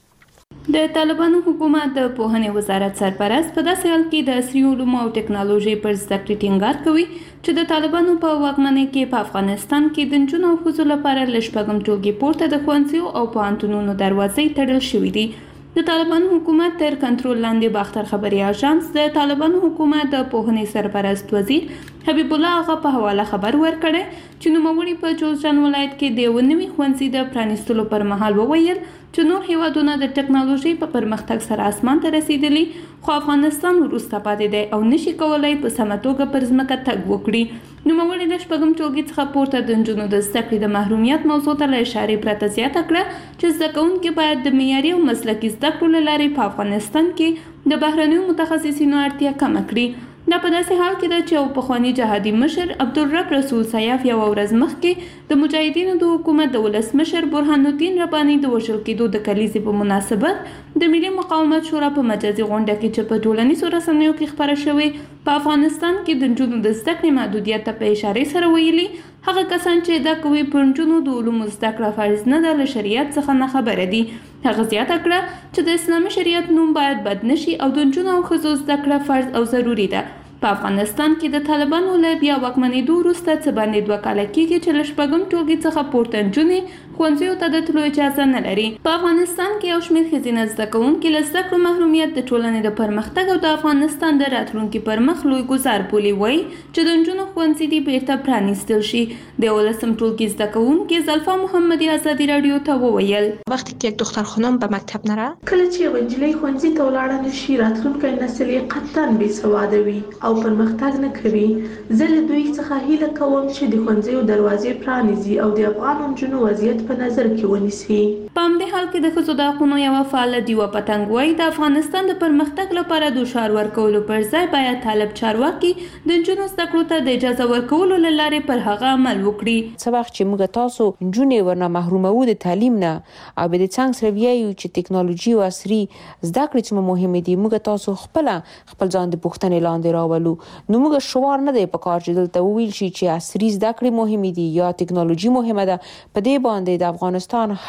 د طالبانو حکومت د پوهنې وزارت سرپرست په داسې حال کې د عصري علومو او ټیکنالوژي پر زده کړې ټینګار کوي چې د طالبانو په واکمنۍ کې په افغانستان کې د نجونو او ښځو لپاره له 6 ټولګې پورته د ښوونځیو او پوهنتونونو دروازې تړل شوې دي. د طالبانو حکومت تر کنټرول لاندې باختر خبري اژانس د طالبانو حکومت د پوهنې سرپرست وزیر حبیب الله آغا په حواله خبر ورکړی چې نوموړي په جوزجان ولایت کې د یو نوي ښوونځي د پرانیستلو پر مهال وویل چې نور هیوادونه د ټکنالوژي په پرمختګ سره اسمان ته رسیدلي خو افغانستان وروسته پاتې دی او نشي کولای په سمه توګه پر ځمکه تګ وکړي. نوموړي د 6 ټولګي څخه پورته د نجونو د زده کړې د محرومیت موضوع ته له اشارې پرته زیاته کړه چې زده کوونکي باید د معیاري او مسلکي زده کړو له لارې په افغانستان کې د بهرنیو متخصصینو اړتیا کمه کړي. دا په داسې حال کې ده چې یو پخواني جهادي مشر عبدالرب رسول سیاف یوه ورځ مخکې د مجاهدینو د حکومت د ولسمشر برهان الدین رباني د وژل کېدو د کلیزې په مناسبت د ملي مقاومت شورا په مجازي غونډه کې چې په ټولنیزو رسنیو کې خپره شوې په افغانستان کې د نجونو د زده کړې محدودیت ته په اشارې سره ویلي هغه کسان چې دا کوي پر نجونو د علومو زده کړه فرض نه ده له شریعت څخه نه خبره دي. هغه زیاته کړه چې د اسلامي شریعت نوم باید بد نشي او د نجونو او ښځو زده کړه فرض او ضروري ده. په افغانستان کې د طالبانو له بیا واکمنېدو وروسته څه باندې 2 کاله کېږي چې له 6 ټولګي څخه پورته نجونې ښوونځیو ته د تلو اجازه نه لري. په افغانستان کې یو شمېر ښځینه زده کوونکي له زده کړو محرومیت د ټولنې د پرمختګ او د افغانستان د راتلونکي پر مخ لوی ګزار بولي. وایي چې د نجونو ښوونځي دې بیرته پرانیستل شي. د 11 ټولګي زده کوونکي زلفا محمدي آزادي رادیو ته وویل وقتی که یک دختر خانم به مکتب نره کله چې یو نجلۍ ښوونځي ته ولاړه نشي راتلونکی نسل یې قطعا بېسواده وي او پرمختګ نه کوي. زه له دوی څخه هیله کوم چې د ښوونځیو دروازې پرانیزي او د افغان نجونو وضعیت په نظر کې ونیسي. په همدې حال کې د ښځو د حقونو یوه فعاله دیوه پتنګ وایي د افغانستان د پرمختګ لپاره د شعار ورکولو پر ځای باید طالب چارواکي د نجونو زده کړو ته د اجازه ورکولو له لارې پر هغه عمل وکړي. څه وخت چې موږ تاسو نجونې ورنه محرومو د تعلیم نه او به د څنګه سره ویایو چې ټکنالوژي او عصري زده کړې څومره مهمې دي موږ تاسو خپل ځان د پوښتنې لاندې راولو. نو موږ شعار نه دی په کار چې دلته وویل شي چې عصري زده کړې مهمې دي یا ټکنالوژي مهمه ده. په دې باندې د افغانستان هر یو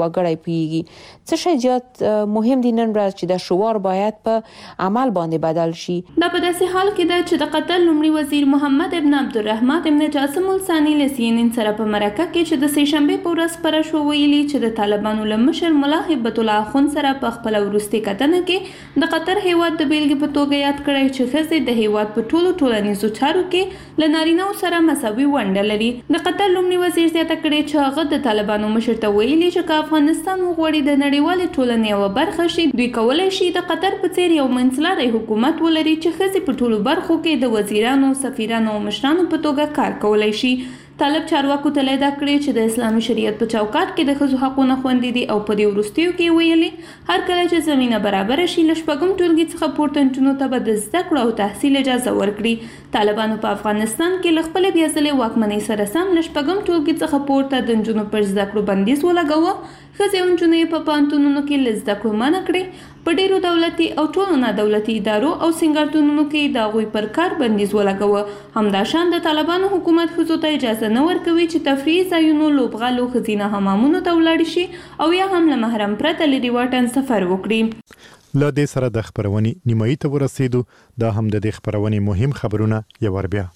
وګړی پیږي. څه شی زیات مهم دي نن ورځ چې د شعار باید په عمل باندې بدل شي. دا په داسې حال کې ده چې د قطر لومړي وزیر محمد ابن عبدالرحمن ابن جاسم الثاني له CNN سره په مرکه کې چې د سه شنبه په ورځ خبره شو ویلي چې د طالبانو له مشر ملا هبت الله اخوند سره په خپل وروستي کتنه کې د قطر هیواد د بیلګې په توګه یاد کړی چې ښځې د هیواد په ټولو ټولنیزو چارو کې له نارینه‌و سره مساوي ونډه لري. د قطر لومړي وزیر زیاته کړې چې هغه د طالبانو مشر ته ویلي چې که افغانستان وغواړي د نړیوالې ټولنې یوه برخه شي دوی کولی شي د قطر په څیر یو منځلاری حکومت ولري چې ښځې په ټولو برخو کې د وزیرانو، سفیرانو او مشرانو په توګه کار کولی شي. طالب چارواکو ته لیدا کړی چې د اسلامي شریعت په چوکاټ کې د ښځو حقونه خوندي دي او په دې وروستیو کې ویلي هر کله چې زمینه برابر شي له شپږم ټولګي څخه پورته نجونو ته به د زده کړو او تحصیل اجازه ورکړي. طالبانو په افغانستان کې له خپلې بیا ځلې واکمنۍ سره سم له شپږم ټولګي څخه پورته د نجونو پر زده کړو بندیز ولګاوه. ښځې او نجونې په پوهنتونونو کې له زده کړو منع کړې. په ډیرو دولتي او ټولو نه دولتي ادارو او سنګارتونونو کې د هغوی پر کار بندیز ولګاوه. همداشان د طالبانو حکومت ښځو ته اجازه نه ورکوي چې تفریحي ځایونو، لوبغالو، ښځینه حمامونو ته ولاړ شي او یا هم له محرم پرته لرې واټن سفر وکړي. له دې سره د خبرونې نیمایي ته ورسېدو. دا هم د دې خبرونې مهم خبرونه یو ور بیا.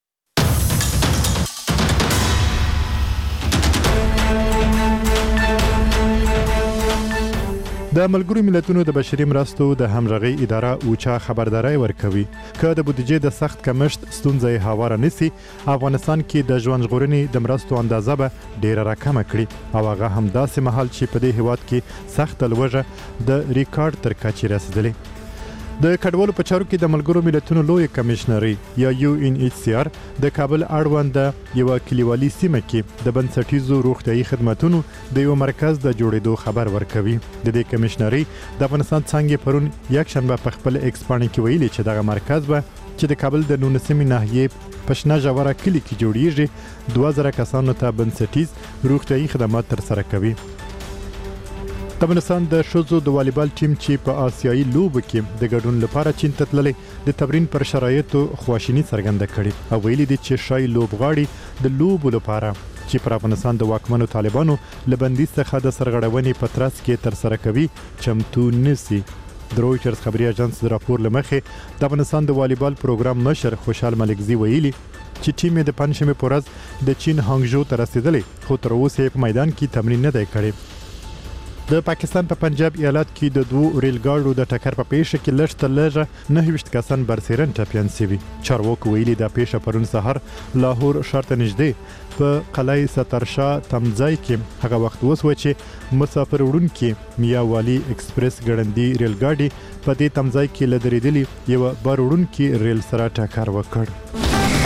د ملګرو ملتونو د بشري مرستو د همغږي اداره اوچا خبرداري ورکوي چې د بودیجې د سخت کمښت ستونزې هواره نسی افغانستان کې د ژوند ژغورنې د مرستو اندازه به ډیره راکمه کړي او هغه هم داسې مهال چې په دې هیواد کې سخت لوږه د ریکارډ تر کچې رسیدلې. د کډوالو په چارو کې د ملګرو ملتونو لوی کمشنري یا UNHCR د کابل اړوند یو کلیوالي سیمه کې د بنسټیزو روغتيایي خدماتو د یو مرکز د جوړېدو خبر ورکوي. د دې کمشنري د افغانستان څنګه پرون یک شنبه په خپل ایکس باندې کې ویلي چې دغه مرکز به چې د کابل د 19 ناحیې پښنا جوړه کلی کې جوړیږي 2000 کسانو ته بنسټیز روغتيایي خدمات تر سره کوي. د افغانستان د شوزو د والیبال ټیم چې په آسیایي لوبو کې د ګډون لپاره چین ته تللی د تمرین پر شرایطو خواشینی څرګنده کړې او ویلي دي چې شای لوبغاړي د لوبو لپاره چې پر افغانستان د واکمنو طالبانو لبندیز څخه د سرغړونې په ترڅ کې تر سره کوي چمتو نسی. د رويټرز خبري اژانس د راپور لمخې د افغانستان د والیبال پروګرام مشر خوشحال ملکزی ویلي چې ټیم د پنځمه پورز د چین هانګژو ته رسیدلی خو تر اوسه په میدان کې تمرین نه دی کړی. د پاکستان په پنجاب ایالت کې د دوه ریل ګاډو د ټکر په پیښه کې لږ تر لږه 29 کسان برسېرن ټپيان شوي. چارواکو ویلي د پیښه پرون سحر لاهور شرط نږدې په قلعه سترشاه تمځای کې هغه وخت وسو چې مسافر وړونکي میا والی ایکسپریس ګړندی ریل ګاډي په دې تمځای کې لدریدلی یو بار وړونکي ریل سره ټکر وکړ.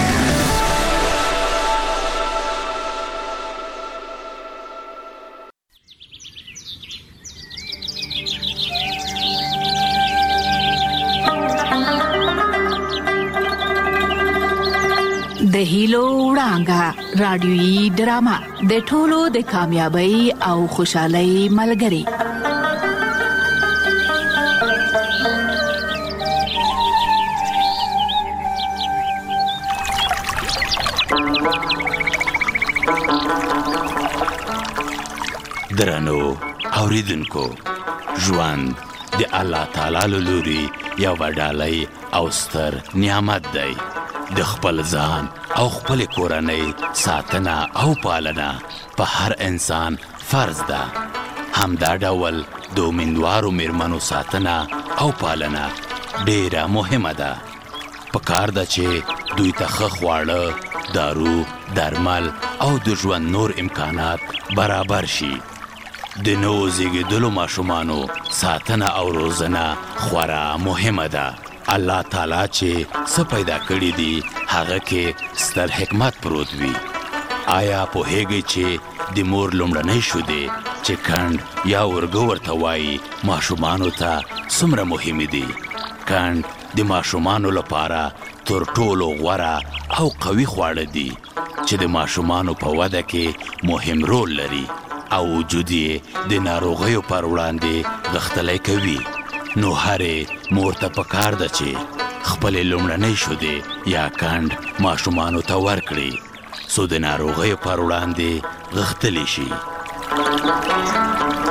د هیلو وړانګه رادیويي ډرامه د ټولو د کامیابی او خوشحالۍ ملګری. درنو اوریدونکو، ژوند د الله تعالی له لوري یو ډالۍ او ستر نعمت دی. د خپل ځان او خپل کورنۍ ساتنه او پالنه په هر انسان فرض ده. همدا ډول د امیندوارو میرمنو ساتنه او پالنه ډیره مهمه ده. پکار ده چې دوی ته ښه خواړه، دارو، درمل او د ژوند نور امکانات برابر شي. د نوو زیږیدلو ماشومانو ساتنه او روزنه خورا مهمه ده. الله تعالی چې څه پیدا کړی دی هغه کې ستر حکمت پروت وي. آیا پوهیږئ چې د مور لومړنۍ شیدې چې کند یا ورګو ورته وایي ماشومانو ته څومره مهمې دي؟ کند د ماشومانو لپاره تر ټولو غوره او قوي خواړه دي چې د ماشومانو په وده کې مهم رول لري او وجود یې د ناروغیو پر وړاندې غښتلی کوي. نو هرې مور ته پکار ده چې خپلې لومړنۍ شیدې یا کند ماشومانو ته ورکړي څو د ناروغیو پر وړاندې غښتلی شي.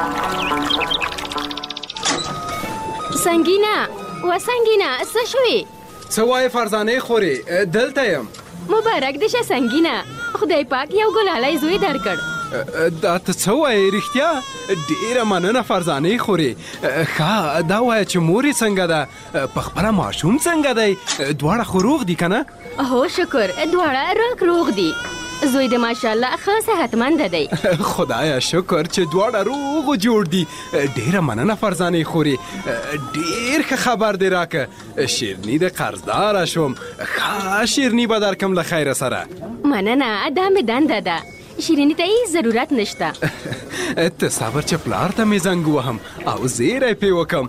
سنگینه څه شوي؟ څه وایې فرزانې خورې؟ دلته یم. مبارک دې شه سنگینه، خدای پاک یو ګلالی زوی درکړ. دا ته څه وایې رښتیا؟ ډېره مننه فرزانې خورې. ښه دا وایه چې مور یې څنګه ده؟ په خپله ماشوم څنګه دی؟ دواړه خو روغ دي که نه؟ هو شکر، دواړه روغ دي. زوی د ماشاءالله ښه صحتمند دی. خدایا شکر چې دواړه روغ و جوړ دي. ډېره مننه فرزانې خورې، ډېر ښه خبر دې راکه. شیرني د قرضداره شوم، ښه شیرني به درکم له خیره سره. مننه، دا مې دنده ده، شیریني ته هیڅ ضرورت نشته. ته صبر چې پلار ته مې زنګ وهم او زیری پې وکم.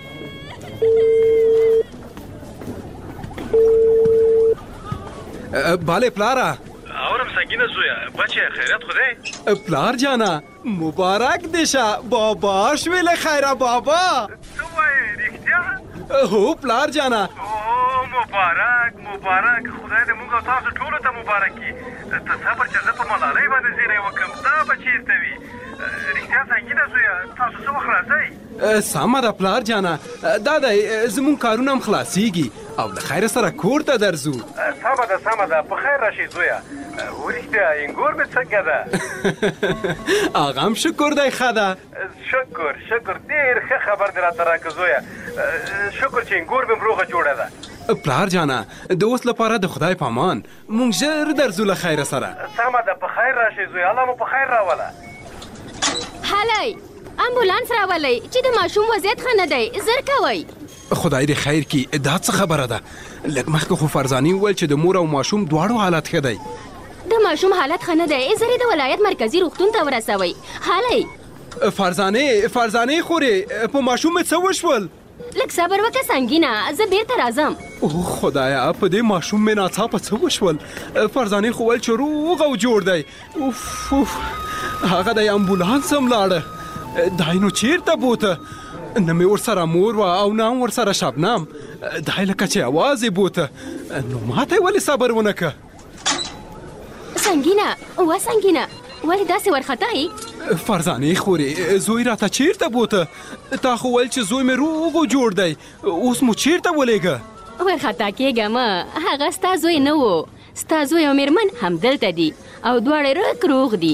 بله پلاره. اورم سنگینه زویا، بچه خیرت خوده؟ پلار جانا مبارک دیشه، بابا شوی له خیره بابا. تو وای رښتیا؟ هو پلار جانا. مبارک خدای دې موږ تاسو ټولو ته مبارک کړي. ته صبر چې زه په ملالۍ باندې زیری وکړم، دا به چېرته وي؟ رښتیا سنگینه زویا، تاسو څه وخت راځئ؟ سمه ده پلار جانا، دا دی زموږ کارونه هم خلاصیږي او له خیره سره کور ته درځو. سمه ده په خیر راشئ زویا. ورښتیا انګور مې څنګه ده؟ هغه هم شکر دی ښه ده. شکر ډېر ښه خبر دې راته راکړه زویا. شکر چې انګور مې روغه جوړه ده. پلار جانا د اوس لپاره د خدای په امان مونږ ژر درځو له خیره سره. سمه ده په خیر راشئ زویا، الله مو په خیر راوله. هلئ امبولانس راولئ چې د ماشوم وضعیت ښه نه دی، زر کوئ. خدای دې خیر کړي. دا څه خبره ده؟ لږ مخکې خو فرزانې وویل چې د مور او ماشوم دواړو حالت ښه دی. د ماشوم حالت ښه نه دی، زر یې د ولایت مرکزي روغتون ته ورسوئ. هلئ فرزانې خورې، په ماشوم مې څه وشول؟ لږ صبر وکړه سنگینه، زه بیرته راځم. اوه خدایا، په دې ماشوم مې ناڅاپه څه وشول؟ فرزانې خو ویل چې روغ او جوړ دی. اوف هغه دی امبولانس هم لاړه. دای نو چیرته بوته؟ نه مې ورسره مور وه او نه هم ورسره شبنم. دای لکه چې اواز یې بوته. نو ماته یې ولې صبر ونه که؟ سنگینه ولې داسې ورختئ؟ فرزانې خورې، زوی راته چیرته بوته؟ تا خو ویل چې زوی مې روغ و جوړ دی، اوس مو چیرته ولېږه؟ ورخطا کېږه مه، هغه ستا زوی نه و. ستا زوی او مېرمن همدلته دي او دواړه روغ دي.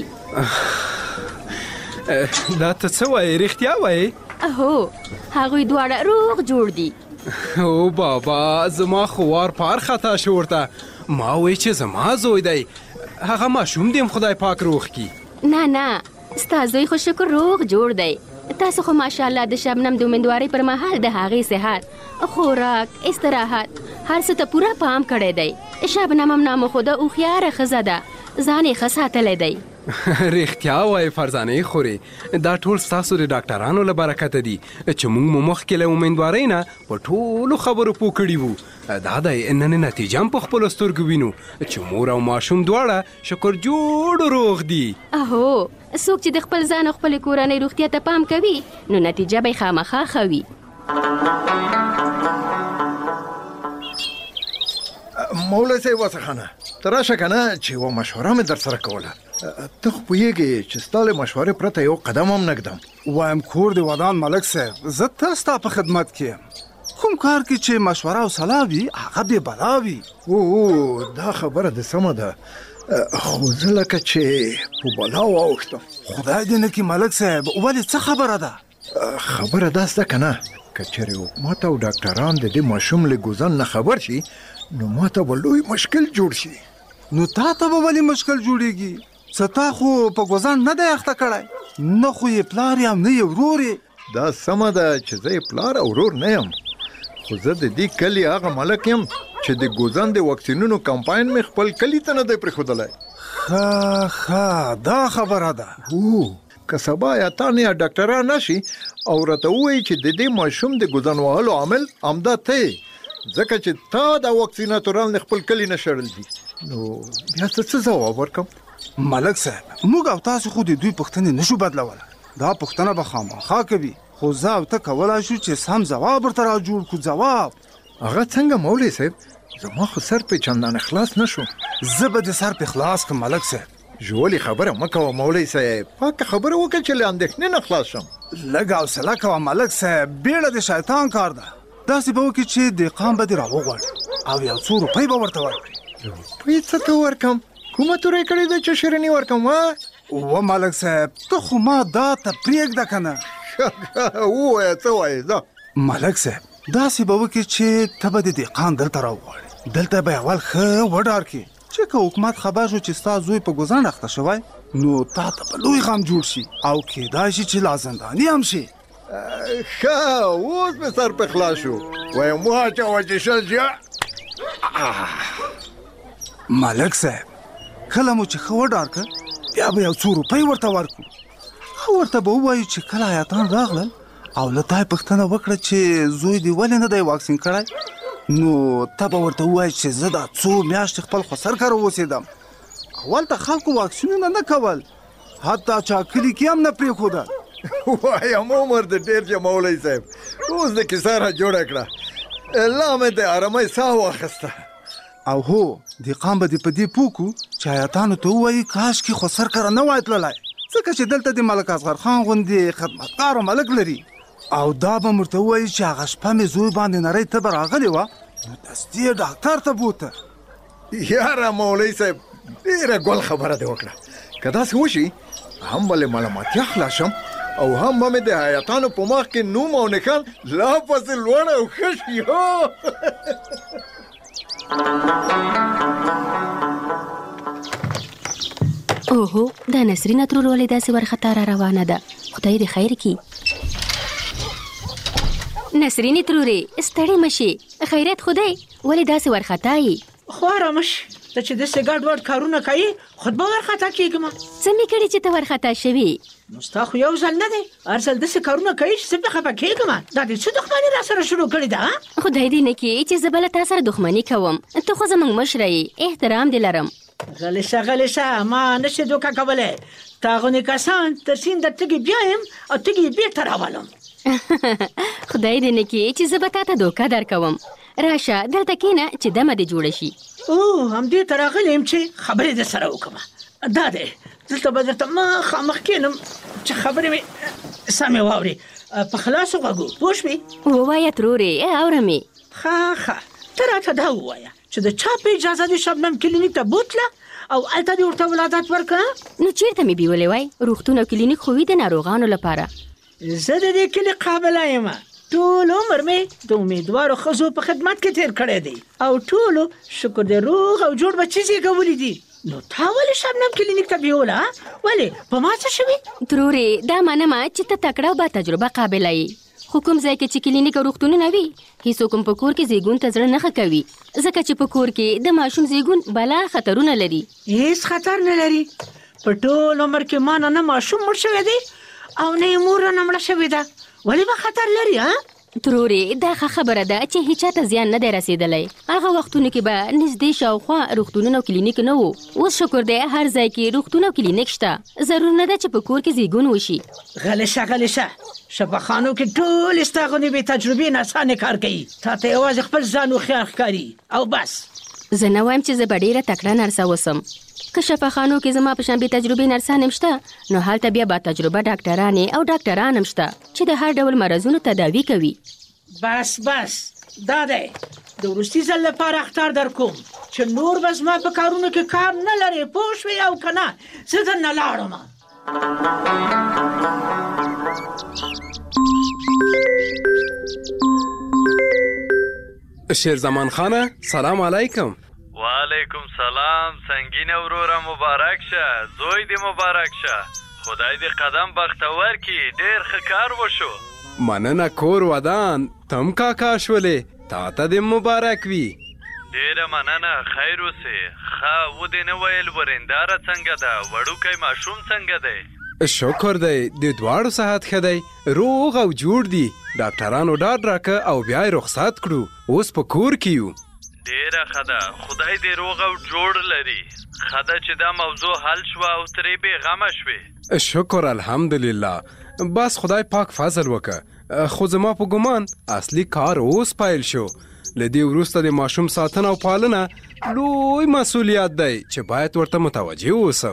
دا ته څه وایې؟ رښتیا وایې؟ هو هغوی دواړه روغ جوړ دي. او بابا زما خو وار پار خطا شو ورته. ما وایي چې زما زوی دی، هغه ماشوم دې هم خدای پاک روغ کړي. نه ستا زوی خو شکر روغ جوړ دی. تاسو خو ماشاءالله د شبنم د امیندوارۍ پر مهال د هغې صحت، خوراک، استراحت هر څه ته پوره پام کړی دی. شبنم هم نامخوده هوښیاره ښځه ده، ځان یې ښه ساتلی دی. رښتیا وایي فرزانې خورې، دا ټول ستاسو د ډاکټرانو له برکته دي چې موږ مو مخکې له امیندوارۍ نه په ټولو خبرو پوه کړي وو. دا دی نن نتیجه هم په خپلو سترګو وینو چې مور او ماشوم دواړه شکر جوړ روغ دي. هو څوک چې د خپل ځان او خپلې کورنۍ روغتیا ته پام کوي نو نتیجه به یې خامخا ښه وي. مولا صاحب واسخانه ته راشه که نه چې یوه مشوره مې در سره کوله. ته خو پوهېږې چې ستا له مشورې پرته یو قدم هم نه ږدم. وایم کور دې ودان ملک صاحب، زه تل ستا په خدمت کې یم. کوم کار کې چې مشوره او صلاح وي هغه بې بلا وي. دا خبره دې سمه ده، خو زه لکه چې په بلا واوښتم. خدای دې نه کړي ملک صاحب. ولې څه خبره ده؟ خبره داسې ده که نه، که چېرې حکومت او ډاکټران د دې ماشوم له ګوزن نه خبر شي نو ما ته به لوی مشکل جوړ شي. نو تا ته به ولې مشکل جوړېږي؟ څه تا خو په ګوزن نه دی اخته کړی؟ نه خو یې پلار یم نه یې ورور یې. دا سمه ده چې زه یې پلار او ورور نه یم، خو زه د دې کلي هغه ملک یم چې د ګوزن د واکسینونو کمپاین مې خپل کلي ته نه دی پرېښودلی. ښه دا خبره ده. که سبا یا تان یا ډاکټران راشي او راته ووایي چې د دې ماشوم د ګوزن وهلو عامل همدا ته یې، ځکه چې تا دا واکسیناتوران د خپل کلي نه شړل دي، نو بیا څه ځواب ورکم؟ ملک صاحب موږ او تاسو خو د دوی پوښتنې نشو بدلولی. دا پوښتنه به خامخا کوي، خو زه او ته کولی شو چې سم ځواب ورته را جوړ کړو. ځواب هغه څنګه مولوي صاحب؟ زما خو سر په چندانه خلاص نشو. زه به دې سر په خلاص کړم ملک صاحب. ژولې خبره مه کوه مولوي صاحب، پاکه خبره وکړه چې له اندېښنې نه خلاص شم. لږ حوصله کوه ملک صاحب، بیړه د شیطان کار ده. داسې به وکړي چې دهقان به دې راوغواړي او یو څو روپۍ به ورته ورکړي. روپۍ څه ته ورکم؟ کومه تورې کړې ده چې شیریني ورکم؟ و ملک صاحب ته خو ما دا ته پرېږده که نه. ووایه څه وایې ځه. ملک صاحب داسې به وکړي چې ته به د دهقان دلته راوغواړې، دلته به یې اول ښه وډار کړي چې که حکومت خبر شو چې ستا زوی په ګوزن اخته شوی نو تا ته به لوی غم جوړ شي او کېدای شي چې لا زنداني هم شي. ښه اوس مې سر په خلاص شو. وایم واچوه چې شل شي. ملک صاحب کله مو چې ښه وډار کړ بیا به یو څو روپۍ ورته ورکړو او ورته به ووایو چې کله آیاتان راغلل او له تا یې پوښتنه وکړه چې زوی دې ولې نه دی واکسین کړی نو ته به ورته ووایې چې زه دا څو میاشتې خپل خسر کره اوسېدم. اول ته خلکو واکسینونه نه کول، حتی چا کلي کې هم نه پرېښودل. وایم عمر دې ډېر شه مولوي صاحب، اوس د کیسه را جوړه کړه. لا مې د ارامۍ ساه واخیسته. او هو دهقان به دې په دې پوه کړو چې آیاتانو ته ووایي کاشکې خسر کره نه وای تللی، ځکه چې دلته د ملک اصغر خان غوندې خدمتګاره ملک لري. او دا به ورته ووایي چې هغه شپه مې زوی باندې نری تبه راغلې وه نو دستي یې ډاکټر ته بوته. یاره مولوي صاحب ډېره ګل خبره دې وکړه. که داسې وشي هم به له ملامتیا خلاص شم او هم به مې د حیاتانو په مخ کې نوم او نښان لا پسې لوړ او ښه شي. اوهو دا نسرینه ترور ولې داسې ورخطا را روانه ده؟ خدای دې خیر کړي. نسرینې ترورې ستړې مشي، خیرت خدای ولې داسې ورخطا یې؟ خو آرامه شي، ته چې داسې ګډ وډ کارونه کوي خود به ورخطا کېږم. څه مې کړي چې ته ورخطا شوې؟ نو ستا خو یو ځل نه دی، هر ځل داسې کارونه کوي چې زه پرې خفه کېږم. دا دې څه دښمني را سره شروع کړې ده؟ خدای دې نه کړي چې زه بله تا سره دښمني کوم. ته خو زموږ مشره یې، احترام دې لرم. غلی شه ما نشي دوکه کولی. تا غونې کسان تر سیند تږي بیایم او تږي یې بېرته راولم. خدای دې نه کړي چې زه به تا ته دوکه درکوم. راشه دلته کښېنه چې دمه دې جوړه شي. همدې ته راغلی یم چې خبرې در سره وکړم. دا دی دلته به درته مخامخ کښېنم چې خبرې مې سمې واورې په خلاصو غوږو. پوه شوې؟ ووایه ترورې اورم یې. ښه ته راته دا ووایه چې د چا په اجازه دې شبنم کلینیک ته بوتله او هلته دې ورته ولادت ورکړه؟ نو چېرته مې بیولې وای؟ روغتون او کلینیک خو وي د ناروغانو لپاره. زه د دې کلي قابله یم. ټول عمر مې د امیدوارو ښځو په خدمت کې تیر کړی دی او ټولو شکر دې روغ او جوړ بچي زېږولي دي. نو تا ولې شبنم کلینیک ته بیوله؟ ولې په ما څه شوي؟ ترورې دا منمه چې ته تکړه او با تجربه قابله یې، خو کوم ځای کې چې کلینیک او روغتونونه وي هیڅوک هم په کور کې زیږون ته زړه نه ښه کوي، ځکه چې په کور کې د ماشوم زیږون بلا خطرونه لري. هیڅ خطر نه لري. په ټول عمر کې ما نه ماشوم مړ شوی دی او نه یې مور رانه مړه شوې ده. ولې به خطر لري؟ ترورې دا ښه خبره ده چې هیچا ته زیان نه دی رسېدلی. هغه وختونو کې به نږدې شاوخوا روغتونونه او کلینیک نه وو. اوس شکر دی هر ځای کې روغتون او کلینیک شته. ضرور نه ده چې په کور کې زیږون وشي. غلی شه شفاخانو کې ټول ستا غوندې بې تجربې ناسانې کار کوي. تا ته یوازې خپل ځان هوښیار ښکاري او بس. زه نه وایم چې زه به ډېره تکړه نرسه اوسم. که شفاخانو کې زما په شان بې تجربې نرسان هم شته نو هلته بیا با تجربه ډاکټرانې او ډاکټران هم شته چې د هر ډول مرضونو تداوي کوي. بس دا دی د وروستي ځل لپاره اخطار در کوم چې نور به زما په کارونو کې کار نه لرې. پوه شوې او که نه زه درنه لاړم. شیرزمان خانه سلام علیکم. وعلیکم سلام. سنگینه وروره مبارک شه، زوی دې مبارک شه. خدای دې قدم بختور کی، ډیر ښه کار وشو. مننه کور ودان تم کاکا شولې، تا ته دې مبارک وي. ډیره مننه، خیر اوسې. ښه و دې نه ویل ورېنداره څنګه ده؟ وړوکی ماشوم څنګه دی؟ شکر دی د دواړو صحت ښه دی، روغ او جوړ دي. ډاکټرانو ډاډ راکه او بیا یې رخصت کړو، اوس په کور کې یو. ډیره ښه ده، خدای دې روغ او جوړ لري. ښه ده چې دا موضوع حل شوه او ترې بېغمه شوې. شکر الحمدلله. بس خدای پاک فضل وکړه. خو زما په ګمان اصلي کار اوس پیل شو. له دې وروسته د ماشوم ساتنه او پالنه لوی مسؤلیت دی چې باید ورته متوجه اوسم.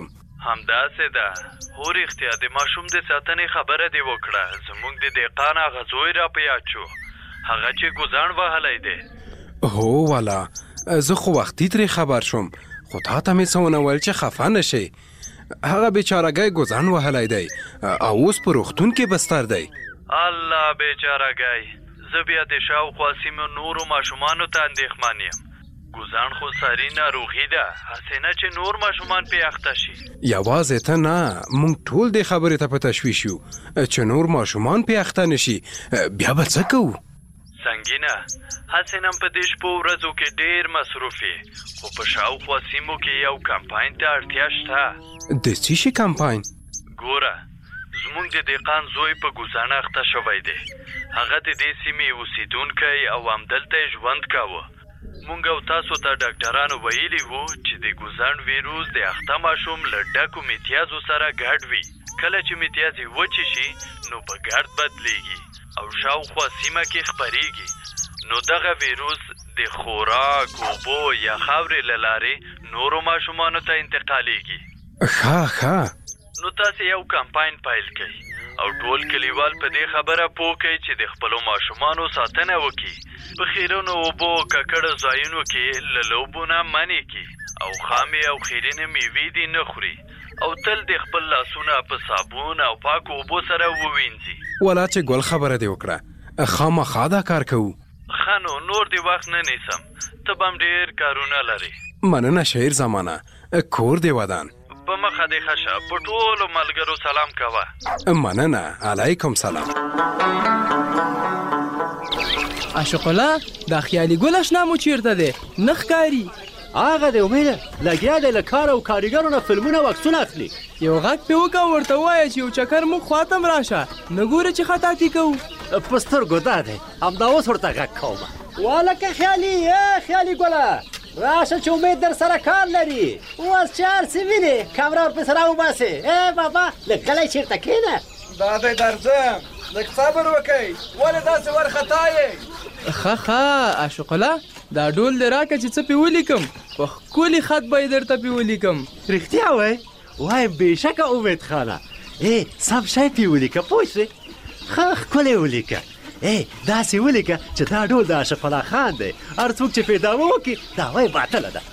همداسې ده. هو رښتیا د ماشوم د ساتنې خبره دې وکړه. زموږ د دهقان هغه زوی را په یاد شو، هغه چې ګوزاڼ وهلی دی. هو والا زه خو وختي ترې خبر شوم، خو تا ته مې څه ونه ویل چې خفه نه شې. هغه بیچارهګی ګوزاڼ وهلی دی او اوس په روغتون کې بستر دی. الله بیچارهګی، زه بیا د شاوخوا سیمو نورو ماشومانو ته اندېښمن یم. ګوزاڼ خو ساري ناروغي ده، هسې نه چې نور ماشومان پې اخته شي. یوازې ته نه، موږ ټول دې خبرې ته په تشویش یو چې نور ماشومان پې اخته نه شي. بیا به څه کوو؟ سنګینه، هسې نن په دې شپو ورځو کې ډېر مصروف یې، خو په شاوخوا سیمو کې یو کمپاین ته اړتیا شته. د څه شي کمپاین؟ ګوره، زموږ د دهقان زوی په ګوزاڼ اخته شوی دی. هغه د دې سیمې اوسیدونکی او همدلته یې ژوند کاوه. مونږ او تاسو ته ډاکټرانو ویلي وو چې د ګوزاڼ ویروس د اخته ماشوم له ډکو میتیازو سره ګډ وي. کله چې میتیاز یې وچې شي نو په ګرد بدلیږي او شاوخوا سیمه کې خپریږي. نو دغه ویروس د خوراک، اوبو یا خاورې له لارې نورو ماشومانو ته انتقالیږي. ښه نو تاسو یو کمپاین پیل کړئ او ټول کلیوال په دې خبره پوه کړئ چې د خپلو ماشومانو ساتنه وکړي. په خیرونو اوبو ککړو ځایونو کې له لوبو نه منع کړي او خامې او خیرینې میوې دې نه خوري او تل د خپل لاسونه په صابون او پاکو اوبو سره ووینځي. والا چې ګل خبره دې وکړه، خامخا دا کار کوو. ښه نو نور دې وخت نه نیسم، ته به هم ډېر کارونه لرې. مننه شاعر زمانه، کور دې ودان. په مخه دې ښه شه، په ټولو ملګرو سلام کوه. مننه، علیکم سلام. عاشق الله، دا خیالي ګل اشنا مو چیرته دی؟ نه ښکاري. هغه دی امیده، لګیا دی له کار او کاریګرو نه فلمونه او عکسونه اخلي. یو غږ پې وکړه ورته ووایه چې یو چکر موږ خواته م راشه، نه ګورې چې خطاطي کوو. په سترګو دا دی، همدا اوس ورته غږ کومه. والکه خیالي، خیالي ګله راشه چې امید در سره کار لري. اوس چې هر څه وینې کمره ورپسې راوباسې. بابا لږ غلی چېرته کښېنه. دا دی درځم، لږ صبر وکئ، ولې داسې وارخطا یې؟ ښه عاشق الله، دا ډول دې راکړه چې څه پې ولیکم، په ښکلي خط به یې درته پې ولیکم. رښتیا وایې؟ وایم بېشکه امید خانه، سم شی پې ولیکه پوه شوې. ښه ښکلی ولیکه، داسې ولیکه چې دا ډول د عاشق الله خان دی. هر څوک چې پې دعوه وکړي دعوه یې باطله ده.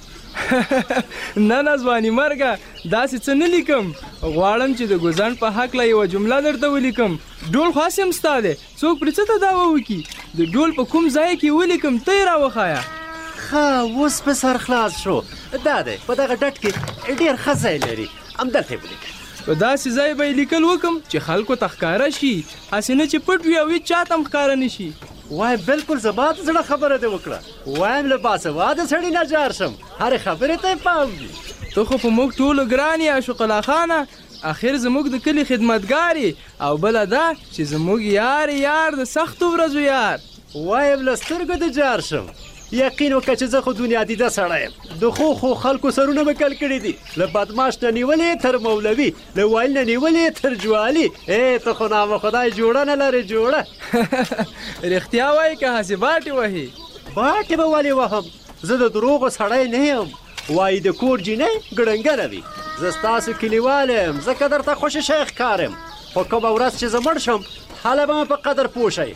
نه ځواني مرګه، داسې څه نه لیکم. غواړم چې د ګوزاڼ په هکله یوه جمله درته ولیکم. ډول خاص یم ستا دی، څوک پرې څه ته دعوه وکړي. د ډول په کوم ځای کې ولیکم ته یې راوښایه. ښه اوس په سر خلاص شو. دا دی په دغه ډټ کې ډېر ښه ځای لري، همدلته یې ولیکه. په داسې ځای به یې لیکل وکم چې خلکو ته ښکاره شي، هسې نه چې پټ وي او هېڅ چا ته هم ښکاره نه شي. وایم بالکل زما د زړه خبره دې وکړه. وایم له باسواده سړي نه جار شم، هرې خبرې ته یې پام وي. ته خو په موږ ټولو ګران یې عاشق الله خانه، اخر زموږ د کلي خدمتګار یې، او بله دا چې زموږ یار د سختو ورځو یار. وایم له سترګو دې جار شم. یقین وکړه چې زه خو دنیا دیده سړی یم. د خو خلکو سرونه مې کل کړي دي، له بدماش نه نیولې تر مولوي، له وایل نه نیولې تر جوالي. ته خو نامه خدای جوړه نه لرې جوړه. رښتیا وایي که هسې باټې وهي؟ باټې به ولې وهم، زه د دروغو سړی نه یم. وایي د کور جینۍ ګړنګره وي. زه ستاسو کلیوال یم، ځکه درته خوشې شی ښکارم. خو کومه ورځ چې زه مړ شم هله به مې په قدر پوه شئ.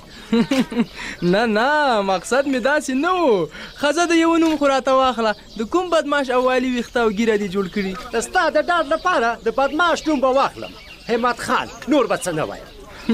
نه مقصد مې داسې نه و. ښځه د یو نوم خو راته واخله، د کوم بدماش او والي ویښته او ږیره دې جوړ کړي. ستا د ډاډ لپاره د بدماش نوم به واخلم، همت خان، نور به څه نه وایم.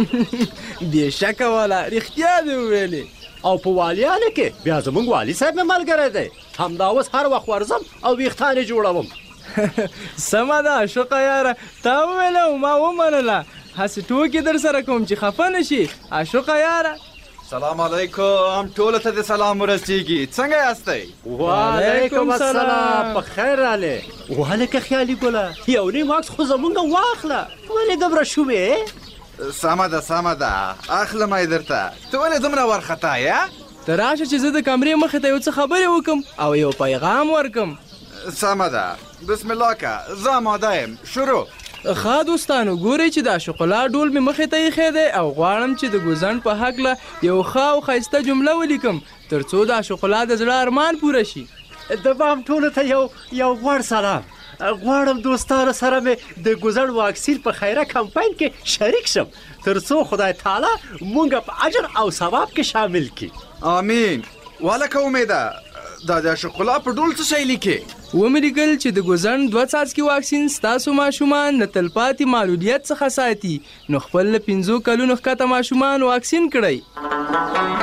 بېشکه والا، رښتیا دې وویلې. او په والیانو کې بیا زموږ والي صاحب مې ملګری دی. همدا اوس هر وخت ورځم او ویښتان یې جوړوم. سمه ده عاشقه یاره، تا وویله او ما ومنله. هسې ټوکې در سره کوم چې خفه نه شي عاشقه یاره. سلام علیکم، ټولو ته د سلام ورسیږي. څنګه یاستئ؟ وعلیکم السلام، په خیر راغلې. وهلکه خیالي ګله، یو نیم عکس خو زمونږ واخله. ولې دومره شومې؟ سمه ده، اخلم یې درته. ته ولې دومره وارخطا یې؟ ته راشه چې زه د کمرې مخې ته یو څه خبرې وکم او یو پیغام ورکم. سمه ده، بسم الله که، زه آماده یم، شروع. ښه دوستانو، ګورئ چې د عاشق الله ډول مې مخې ته ایښی دی او غواړم چې د ګوزاڼ په هکله یو ښه او ښایسته جمله ولیکم تر څو د عاشق الله د زړه ارمان پوره شي. د بام ټولو ته یو غوړ سلام. غواړم دوستانو سره مې د ګوزن واکسین په خیره کمپاین کې شریک شم ترڅو خدای تعالی مونږ په اجر او ثواب کې شامل کړي. امين. والکه امیده دا شکولا په ډول څه شی لیکي؟ ومریګل چې د ګوزن 2 څاڅکي واکسین ستاسو ماشومان د تلپاتې معلولیت څخه ساتي، نو خپل 15 کلونو ښکته ماشومان واکسین کړئ.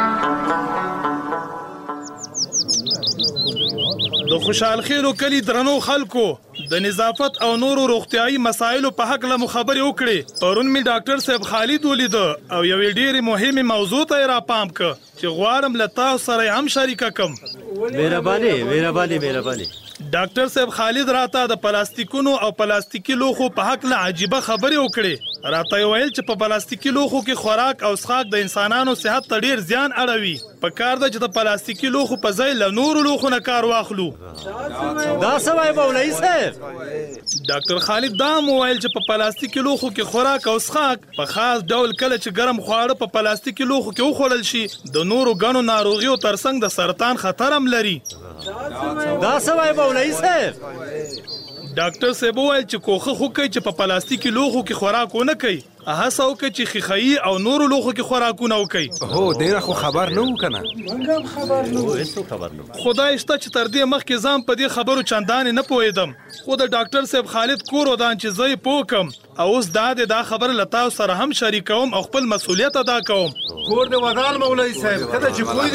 د خوشحال خیلو کلی درنو خلکو د نظافت او نورو روغتیايي مسایلو په حق له خبرې وکړي. پرون می ډاکټر صاحب خالد ولید او یو ډېری مهمه موضوع ته را پام ک چې غواړم لتا سره هم شریک کم. مهرباني. ډاکټر صاحب خالد راته د پلاستیکونو او پلاستیکي لوخو په حق له عجيبه خبرې وکړي. راته ویل چې په پلاستیکي لوخو کې خوراک او څښاک د انسانانو صحت ته ډیر زیان اړوي. په کار ده چې د پلاستیکي لوخو په ځای له نورو لوخو نه کار واخلو. دا څه وایي مولوي صاحب؟ ډاکټر خالد دا موویل چې په پلاستیکي لوخو کې خوراک او څښاک په خاص ډول کله چې ګرم خواړه په پلاستیکي لوخو کې وخوړل شي د نورو غنو ناروغیو ترڅنګ د سرطان خطر هم لري. دا څه وایي مولوي صاحب؟ ډاکټر صاحب وویل چې کوخه خو کوي چې په پلاستیکي لوخو کې خوراک ونه کوي، هڅه وکړي چې خیخایي او نورو لوخو کې خوراکونه وکړي. هو ډیره خو خبر نه و کنه. موږ خبر نه. خدای شته چې تر دې مخکې ځم په دې خبرو چندانې نه پوهېدم، خو د ډاکټر صاحب خالد کور ودان چې زه یې پوه کم او اوس دا خبره له تاسو سره هم شریکوم او خپل مسؤلیت ادا کوم. کور دې ودان مولوي صاحب کله چې پوه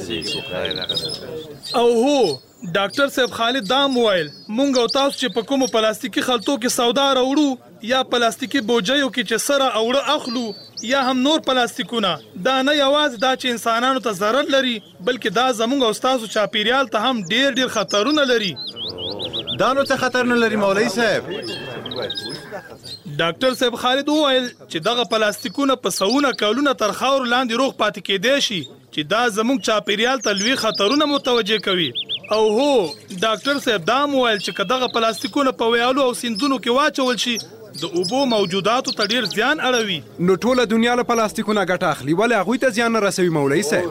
دې او هو ډاکټر صاحب خالد دا موویل مونږ او تاسو چې په کومو پلاستیکي خلطو کې سودا راوړو یا پلاستیکي بوجیو کې چې سره اوړه اخلو یا هم نور پلاستیکونه، دا نه یوازې دا چې انسانانو ته ضرر لري بلکې دا زمونږ او تاسو چاپیریال ته هم ډیر خطرونه لري. دا نو څه خطر نه لري مولوي صاحب؟ ډاکټر صاحب خالد وویل چې دغه پلاستیکونه په سونه کلونه تر خاور لاندې روغ پاتې کېدای شي چې دا زموږ چاپیریال ته لوی خطرونه متوجه کوي. او هو ډاکټر صاحب دا وویل چې دغه پلاستیکونه په ویالو او سیندونو کې واچول شي د اوبو موجوداتو ته ډیر زیان اړوي. نو ټوله دنیا له پلاستیکونه ګټه اخلي ولې هغوی ته زیان نه رسوي مولوي صاحب؟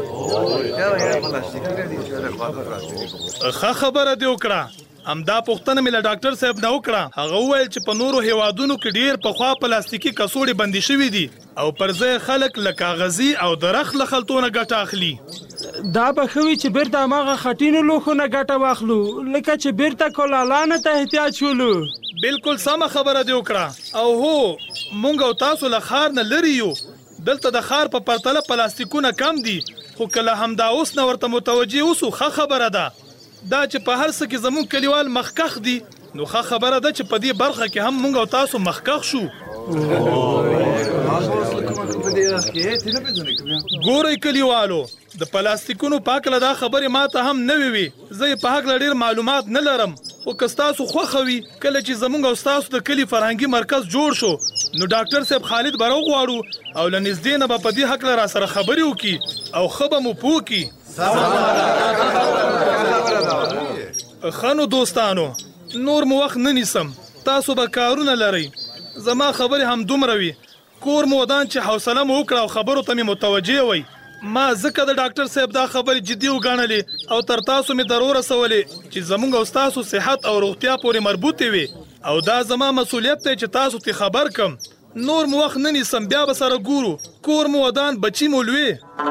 ښه خبره دې وکړه. همدا پوښتنه مې له ډاکټر صاحب نه وکړه. هغه وویل چې په نورو هیوادونو کې ډیر پخوا پلاستیکي کڅوړې بندي شوي دي او پر ځای خلک له کاغذي او درخت له خلطونه ګټه اخلي. دا به خوي چې بیرته هغه خټینو لوخو نه ګټه واخلو لکه چې بیرته کولالانه ته احتیاج شولو. بالکل سمه خبره دې وکړه. او هو مونږ او تاسو له ښار نه لري یو، دلته د ښار په پرتله پلاستیکونه کم دي، خو کله همدا اوس نه ورته متوجه اوسو ښه خبره ده. دا چې په هر څه کې زموږ کلیوال مخکخ دي نو ښه خبره ده چې په دې برخه کې هم مونږ او تاسو مخکخ شو. ګورئ کلیوالو د پلاستیکونو په هکله دا خبرې ماته هم نوې وي، زه یې په هکله ډېر معلومات نه لرم، خو که ستاسو خوښه وي کله چې زموږ او ستاسو د کلي فرهنګي مرکز جوړ شو نو ډاکټر صاحب خالد به راوغواړو او له نږدې نه به په دې هکله را سره خبرې وکړي او ښه به مو پوه کړي. ښه نو دوستانو نور مو وخت نه نیسم، تاسو به کارونه لرئ، زما خبرې هم دومره وي. کور مو ودان چې حوصله مو وکړه او خبرو ته مې متوجه وئ. ما ځکه د ډاکټر صاحب دا خبرې جدي وګڼلې او تر تاسو مې در ورسولې چې زموږ او ستاسو صحت او روغتیا پورې مربوطې وي او دا زما مسؤلیت دی چې تاسو ته خبر کم. نور مو وخت نه نیسم، بیا به سره ګورو. کور مو ودان، بچی مو لوی.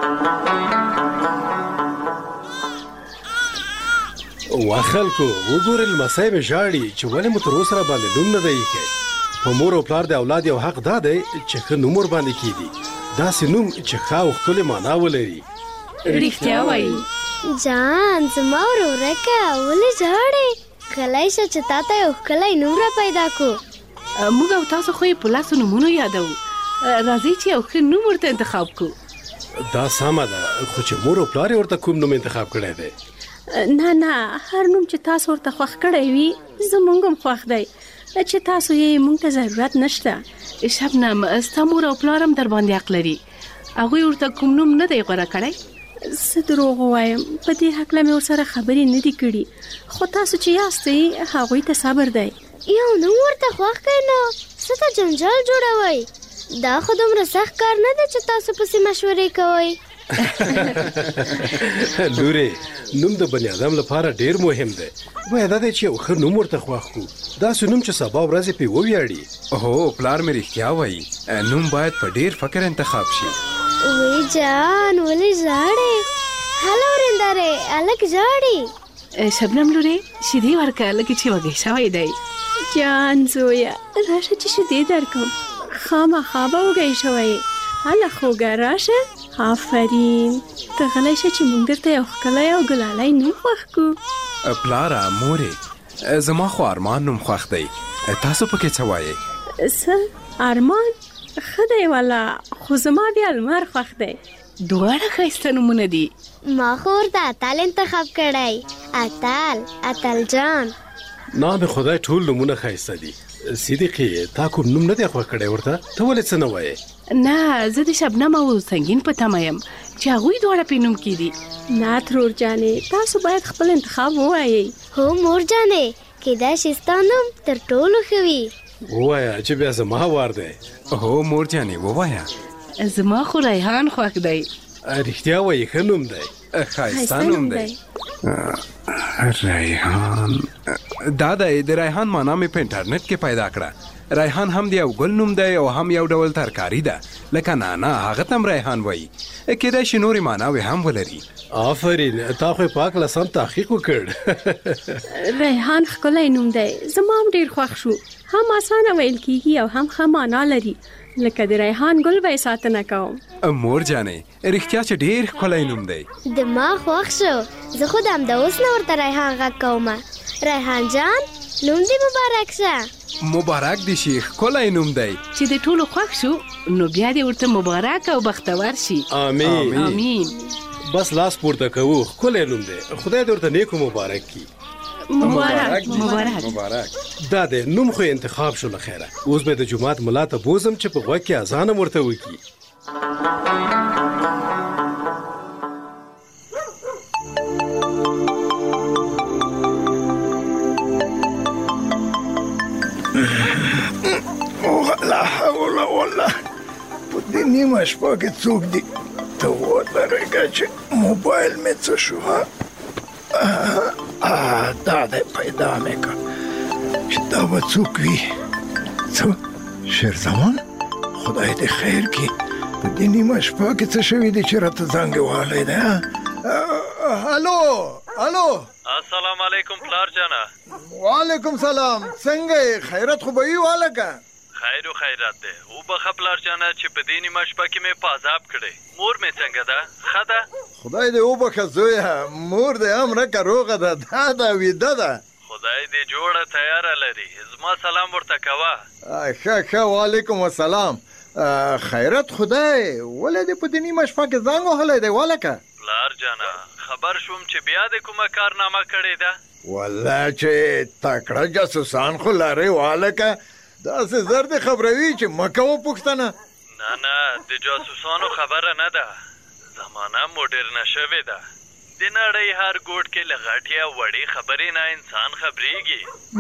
وا خلکو وګورئ لمسی مې ژاړي چې ولې مو تر اوسه راباندې نوم نه دی ایښی. په مور او پلار د اولاد یو حق دا دی چې ښه نوم ورباندې کېږي، داسې نوم چې ښه او ښکلې معنا ولري. رښتیا وایي جان زما ورورکه ولې ژاړې؟ کلی شه چې تا ته یو ښکلی نوم را پیدا کړو. موږ او تاسو خو یې په لاسو نومونو یادوو، راځئ چې یو ښه نوم ورته انتخاب کړو. دا سمه ده، خو چې مور او پلار یې ورته کوم نوم انتخاب کړی دی؟ نه هر نوم چې تاسو ورته خوښ کړی وي زموږ هم خوښ دی، چې تاسو یې موږ ته ضرورت نشته. شبنم ستا مور او پلار هم در باندې حق لري، هغوی ورته کوم نوم نه دی غوره کړی. څه دروغ ووایم، په دې هکله مې ورسره خبرې نه دي کړي، خو تاسو چې یاستئ هغوی ته صبر دی. یو نوم ورته خوښ کړئ نو څه ته جنجال جوړوئ؟ دا خو دومره سخت کار نه دی چې تاسو پسې مشورې کوئ. لوري نوم د بنی آدم لپاره ډیر مهم دی. باید دا چې یو ښه نوم ورته خوښ کړو، داسې نوم چې سبا ورځې پې وویاړي. هو پلار مې رښتیا وایي، نوم باید په ډیر فکر انتخاب شي. وی جان ولې ژاړې؟ هلو ورېندارې هلک ژاړي. شبنم لورې شیدې ورکړه لکه چې وږی شوی دی. جان زویه راشه چې شیدې درکړم، خامخا به وږی شوی. هله خوږه راشه. آفرین ته غلی شه چې موږ درته یو ښکلی او ګلالی نوم خوښ کړو. پلاره مورې زما خو ارمان نوم خوښ دی، تاسو پکې څه وایئ؟ څه ارمان ښه دی والا، خو زما بیا لمر خوښ دی. دواړه ښایسته نومونه دي. ما خو ورته اتل انتخاب کړی، اتل جان. نام خدای ټول نومونه ښایسته دي. صدیقې تا کوم نوم نه دی خوښ کړی ورته؟ ته ولې څه نه وایې؟ نه زه د شبنم او سنګین په تمه یم چې هغوی دواړه پې نوم کېدي. نه ترور جانې تاسو باید خپل انتخاب ووایئ. هو مور جانې کېدای شي ستا نوم تر ټولو ښه وي. ووایه چې بیا زما وار دی. هو مور جانې ووایه. زما خو ریحان خوښ دی. رښتیا وایي ښه نوم دی، ښایسته نوم دی. ریحان دا دی، د ریحان معنا مې په انټرنیټ کې پیدا کړه. ریحان هم د یو ګل نوم دی او هم یو ډول ترکاري ده، لکه نانا هغه ته هم ریحان وایي. کېدای شي نورې معناوې هم ولري. آفرین تا خو په هکله سم تحقیق وکړ. ریحان ښکلی نوم دی، زما هم ډېر خوښ شو. هم اسانه ویل کېږي او هم ښه معنا لري، لکه د ریحان ګل به یې ساتنه کوم. مور جانې رښتیا چې ډېر ښکلی نوم دی. د ما خوښ شو، زه خو د همدا اوس نه ورته ریحان غږ کومه. ریحان جان نوم دې مبارک شه. مبارک دې شي، ښکلی نوم دی. چې د ټولو خوښ شو نو بیا دې ورته مبارک او بختور شي. آمین آمین. بس لاس پورته کوو، ښکلی نوم دی، خدای دې ورته نیکو مبارک کړي. مبارک. دا دی نوم خو انتخاب شو له خیره. اوس به د جومات ملا ته بوزم چې په غوږ کې اذان هم ورته وکړي. لا حول ولا په دې نیمه شپه کې څوک دي؟ ته ودرېږه چې موبایل مې څه شو. دا دی پیدا مې کړ چې دا به څوک وي. څه شیرزمان خدای دې خیر کړي، په دې نیمه شپه کې څه شوي دي چې راته زنګ وهلی دی؟ هلو السلام علیکم پلار جانه. وعلیکم سلام. څنګه یې؟ خیرت خو به وي والکه؟ خیر و خیرات دی. وبخه پلار جانه چې په دې نیمه شپه کې مې په عذاب کړی. مور مې څنګه ده؟ ښه ده؟ خدای دې وبخه زویه، مور دې هم رکه روغه ده، دا ده ویده ده. خدای دې جوړه تیاره لري، زما سلام ورته کوه. ښه وعلیکم السلام. خیرت خدای ولې دې په دې نیمه شپه کې زنګ وهلی دی والکه؟ پلار جانه خبر شوم چې بیا دې کومه کارنامه کړې ده. والله چې تکړه جاسوسان خو لرې والکه، داسې زر دې خبروي چې مه کوه پوښتنه. نه د جاسوسانو خبره نه ده، زمانه موډرنه شوې ده. د نړۍ هر ګوټ کې له غټې او وړې خبرې نه انسان خبرېږي.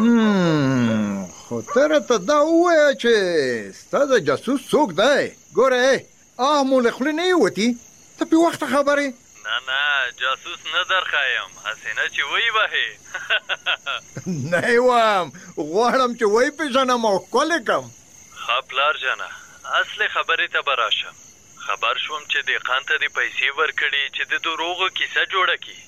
خو ته راته دا ووایه چې ستا د جاسوس څوک دی؟ ګوره مو له خولې نه یې وتي، ته پې وخته خبرې. نه جاسوس نه درښایم، هسې نه چې وی وهې. نه یې وایم، غواړم چې وی پېژنم او ښکلې کړم. ښه پلار جانه اصلې خبرې ته به راشم. خبر شوم چې دهقان ته دې پیسې ورکړي چې د دروغو کیسه جوړه کړي.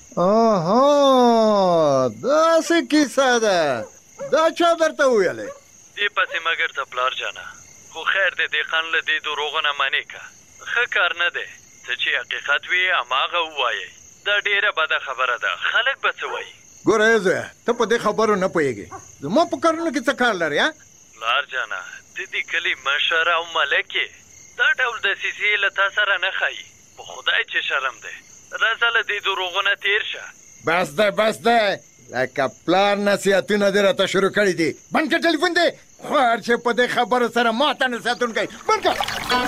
داسې کیسه ده؟ دا چا درته وویلې؟ دې پسې مګر ته پلار جانه، خو خیر دې دهقان له دې دروغو نه منې که، ښه کار نه دی. څه چې حقیقت وي هماغه ووایئ. دا ډېره بده خبره ده، خلک به څه وایي؟ ګوره زویه ته په دې خبرو نه پوهېږې، زما په کارونو کې څه کار لرې؟ پلار جانه ته دې کلي مشر او ملک یې، دا ډول دسیسې له تا سره نه ښایي. په خدای چې شرم دی، راځه له دې دروغو نه تېر شه. بس دی لکه پلار نصیحتونه دې راته شروع کړي دي. بند کړه ټلیفون دې، خوار چې په دې خبرو سره ماته نصیحتونه کوي. بند کړه.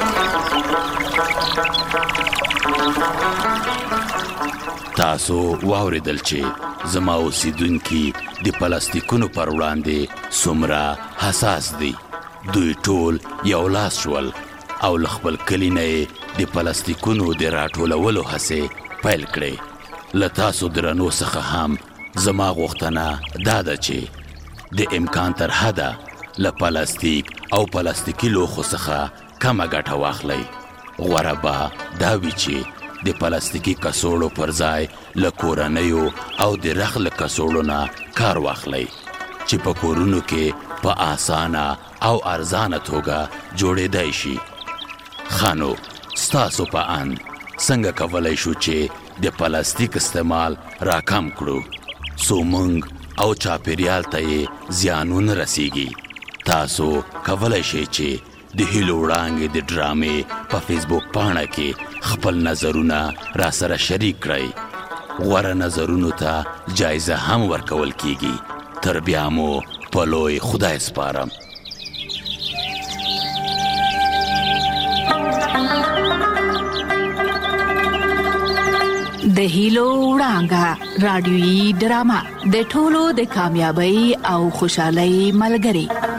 تاسو واوریدل چې زما اوسیدونکي د پلاستیکونو پر وړاندې څومره حساس دي. دوی ټول یو لاس شول او لخبل کلی نه د پلاستیکونو د راټولولو هڅه پیل کړې. له تاسو درنو څخه هم زما غوښتنه دا ده چې د امکان تر حده له پلاستیک او پلاستیکي لوښو څخه کمه ګټه واخلئ. غوره به دا وي چې د پلاستیکي کڅوړو پر ځای له کورنیو او د رخ له کڅوړو نه کار واخلئ چې په کورونو کې په اسانه او ارزانه توګه جوړېدای شي. خانو ستاسو په اند څنګه کولی شو چې د پلاستیک استعمال راکم کړو څو موږ او چاپیریال ته یې زیانون رسیږي؟ تاسو کولی شئ چې د هیلو وړانګې د ډرامې په فیسبوک پاڼه کې خپل نظرونه را سره شریک کړئ. غوره نظرونو ته جایزه هم ورکول کیږي. تر بیا مو په لوی خدای سپارم. د هیلو وړانګه رادیويي ډرامه د ټولو د کامیابی او خوشحالۍ ملګری.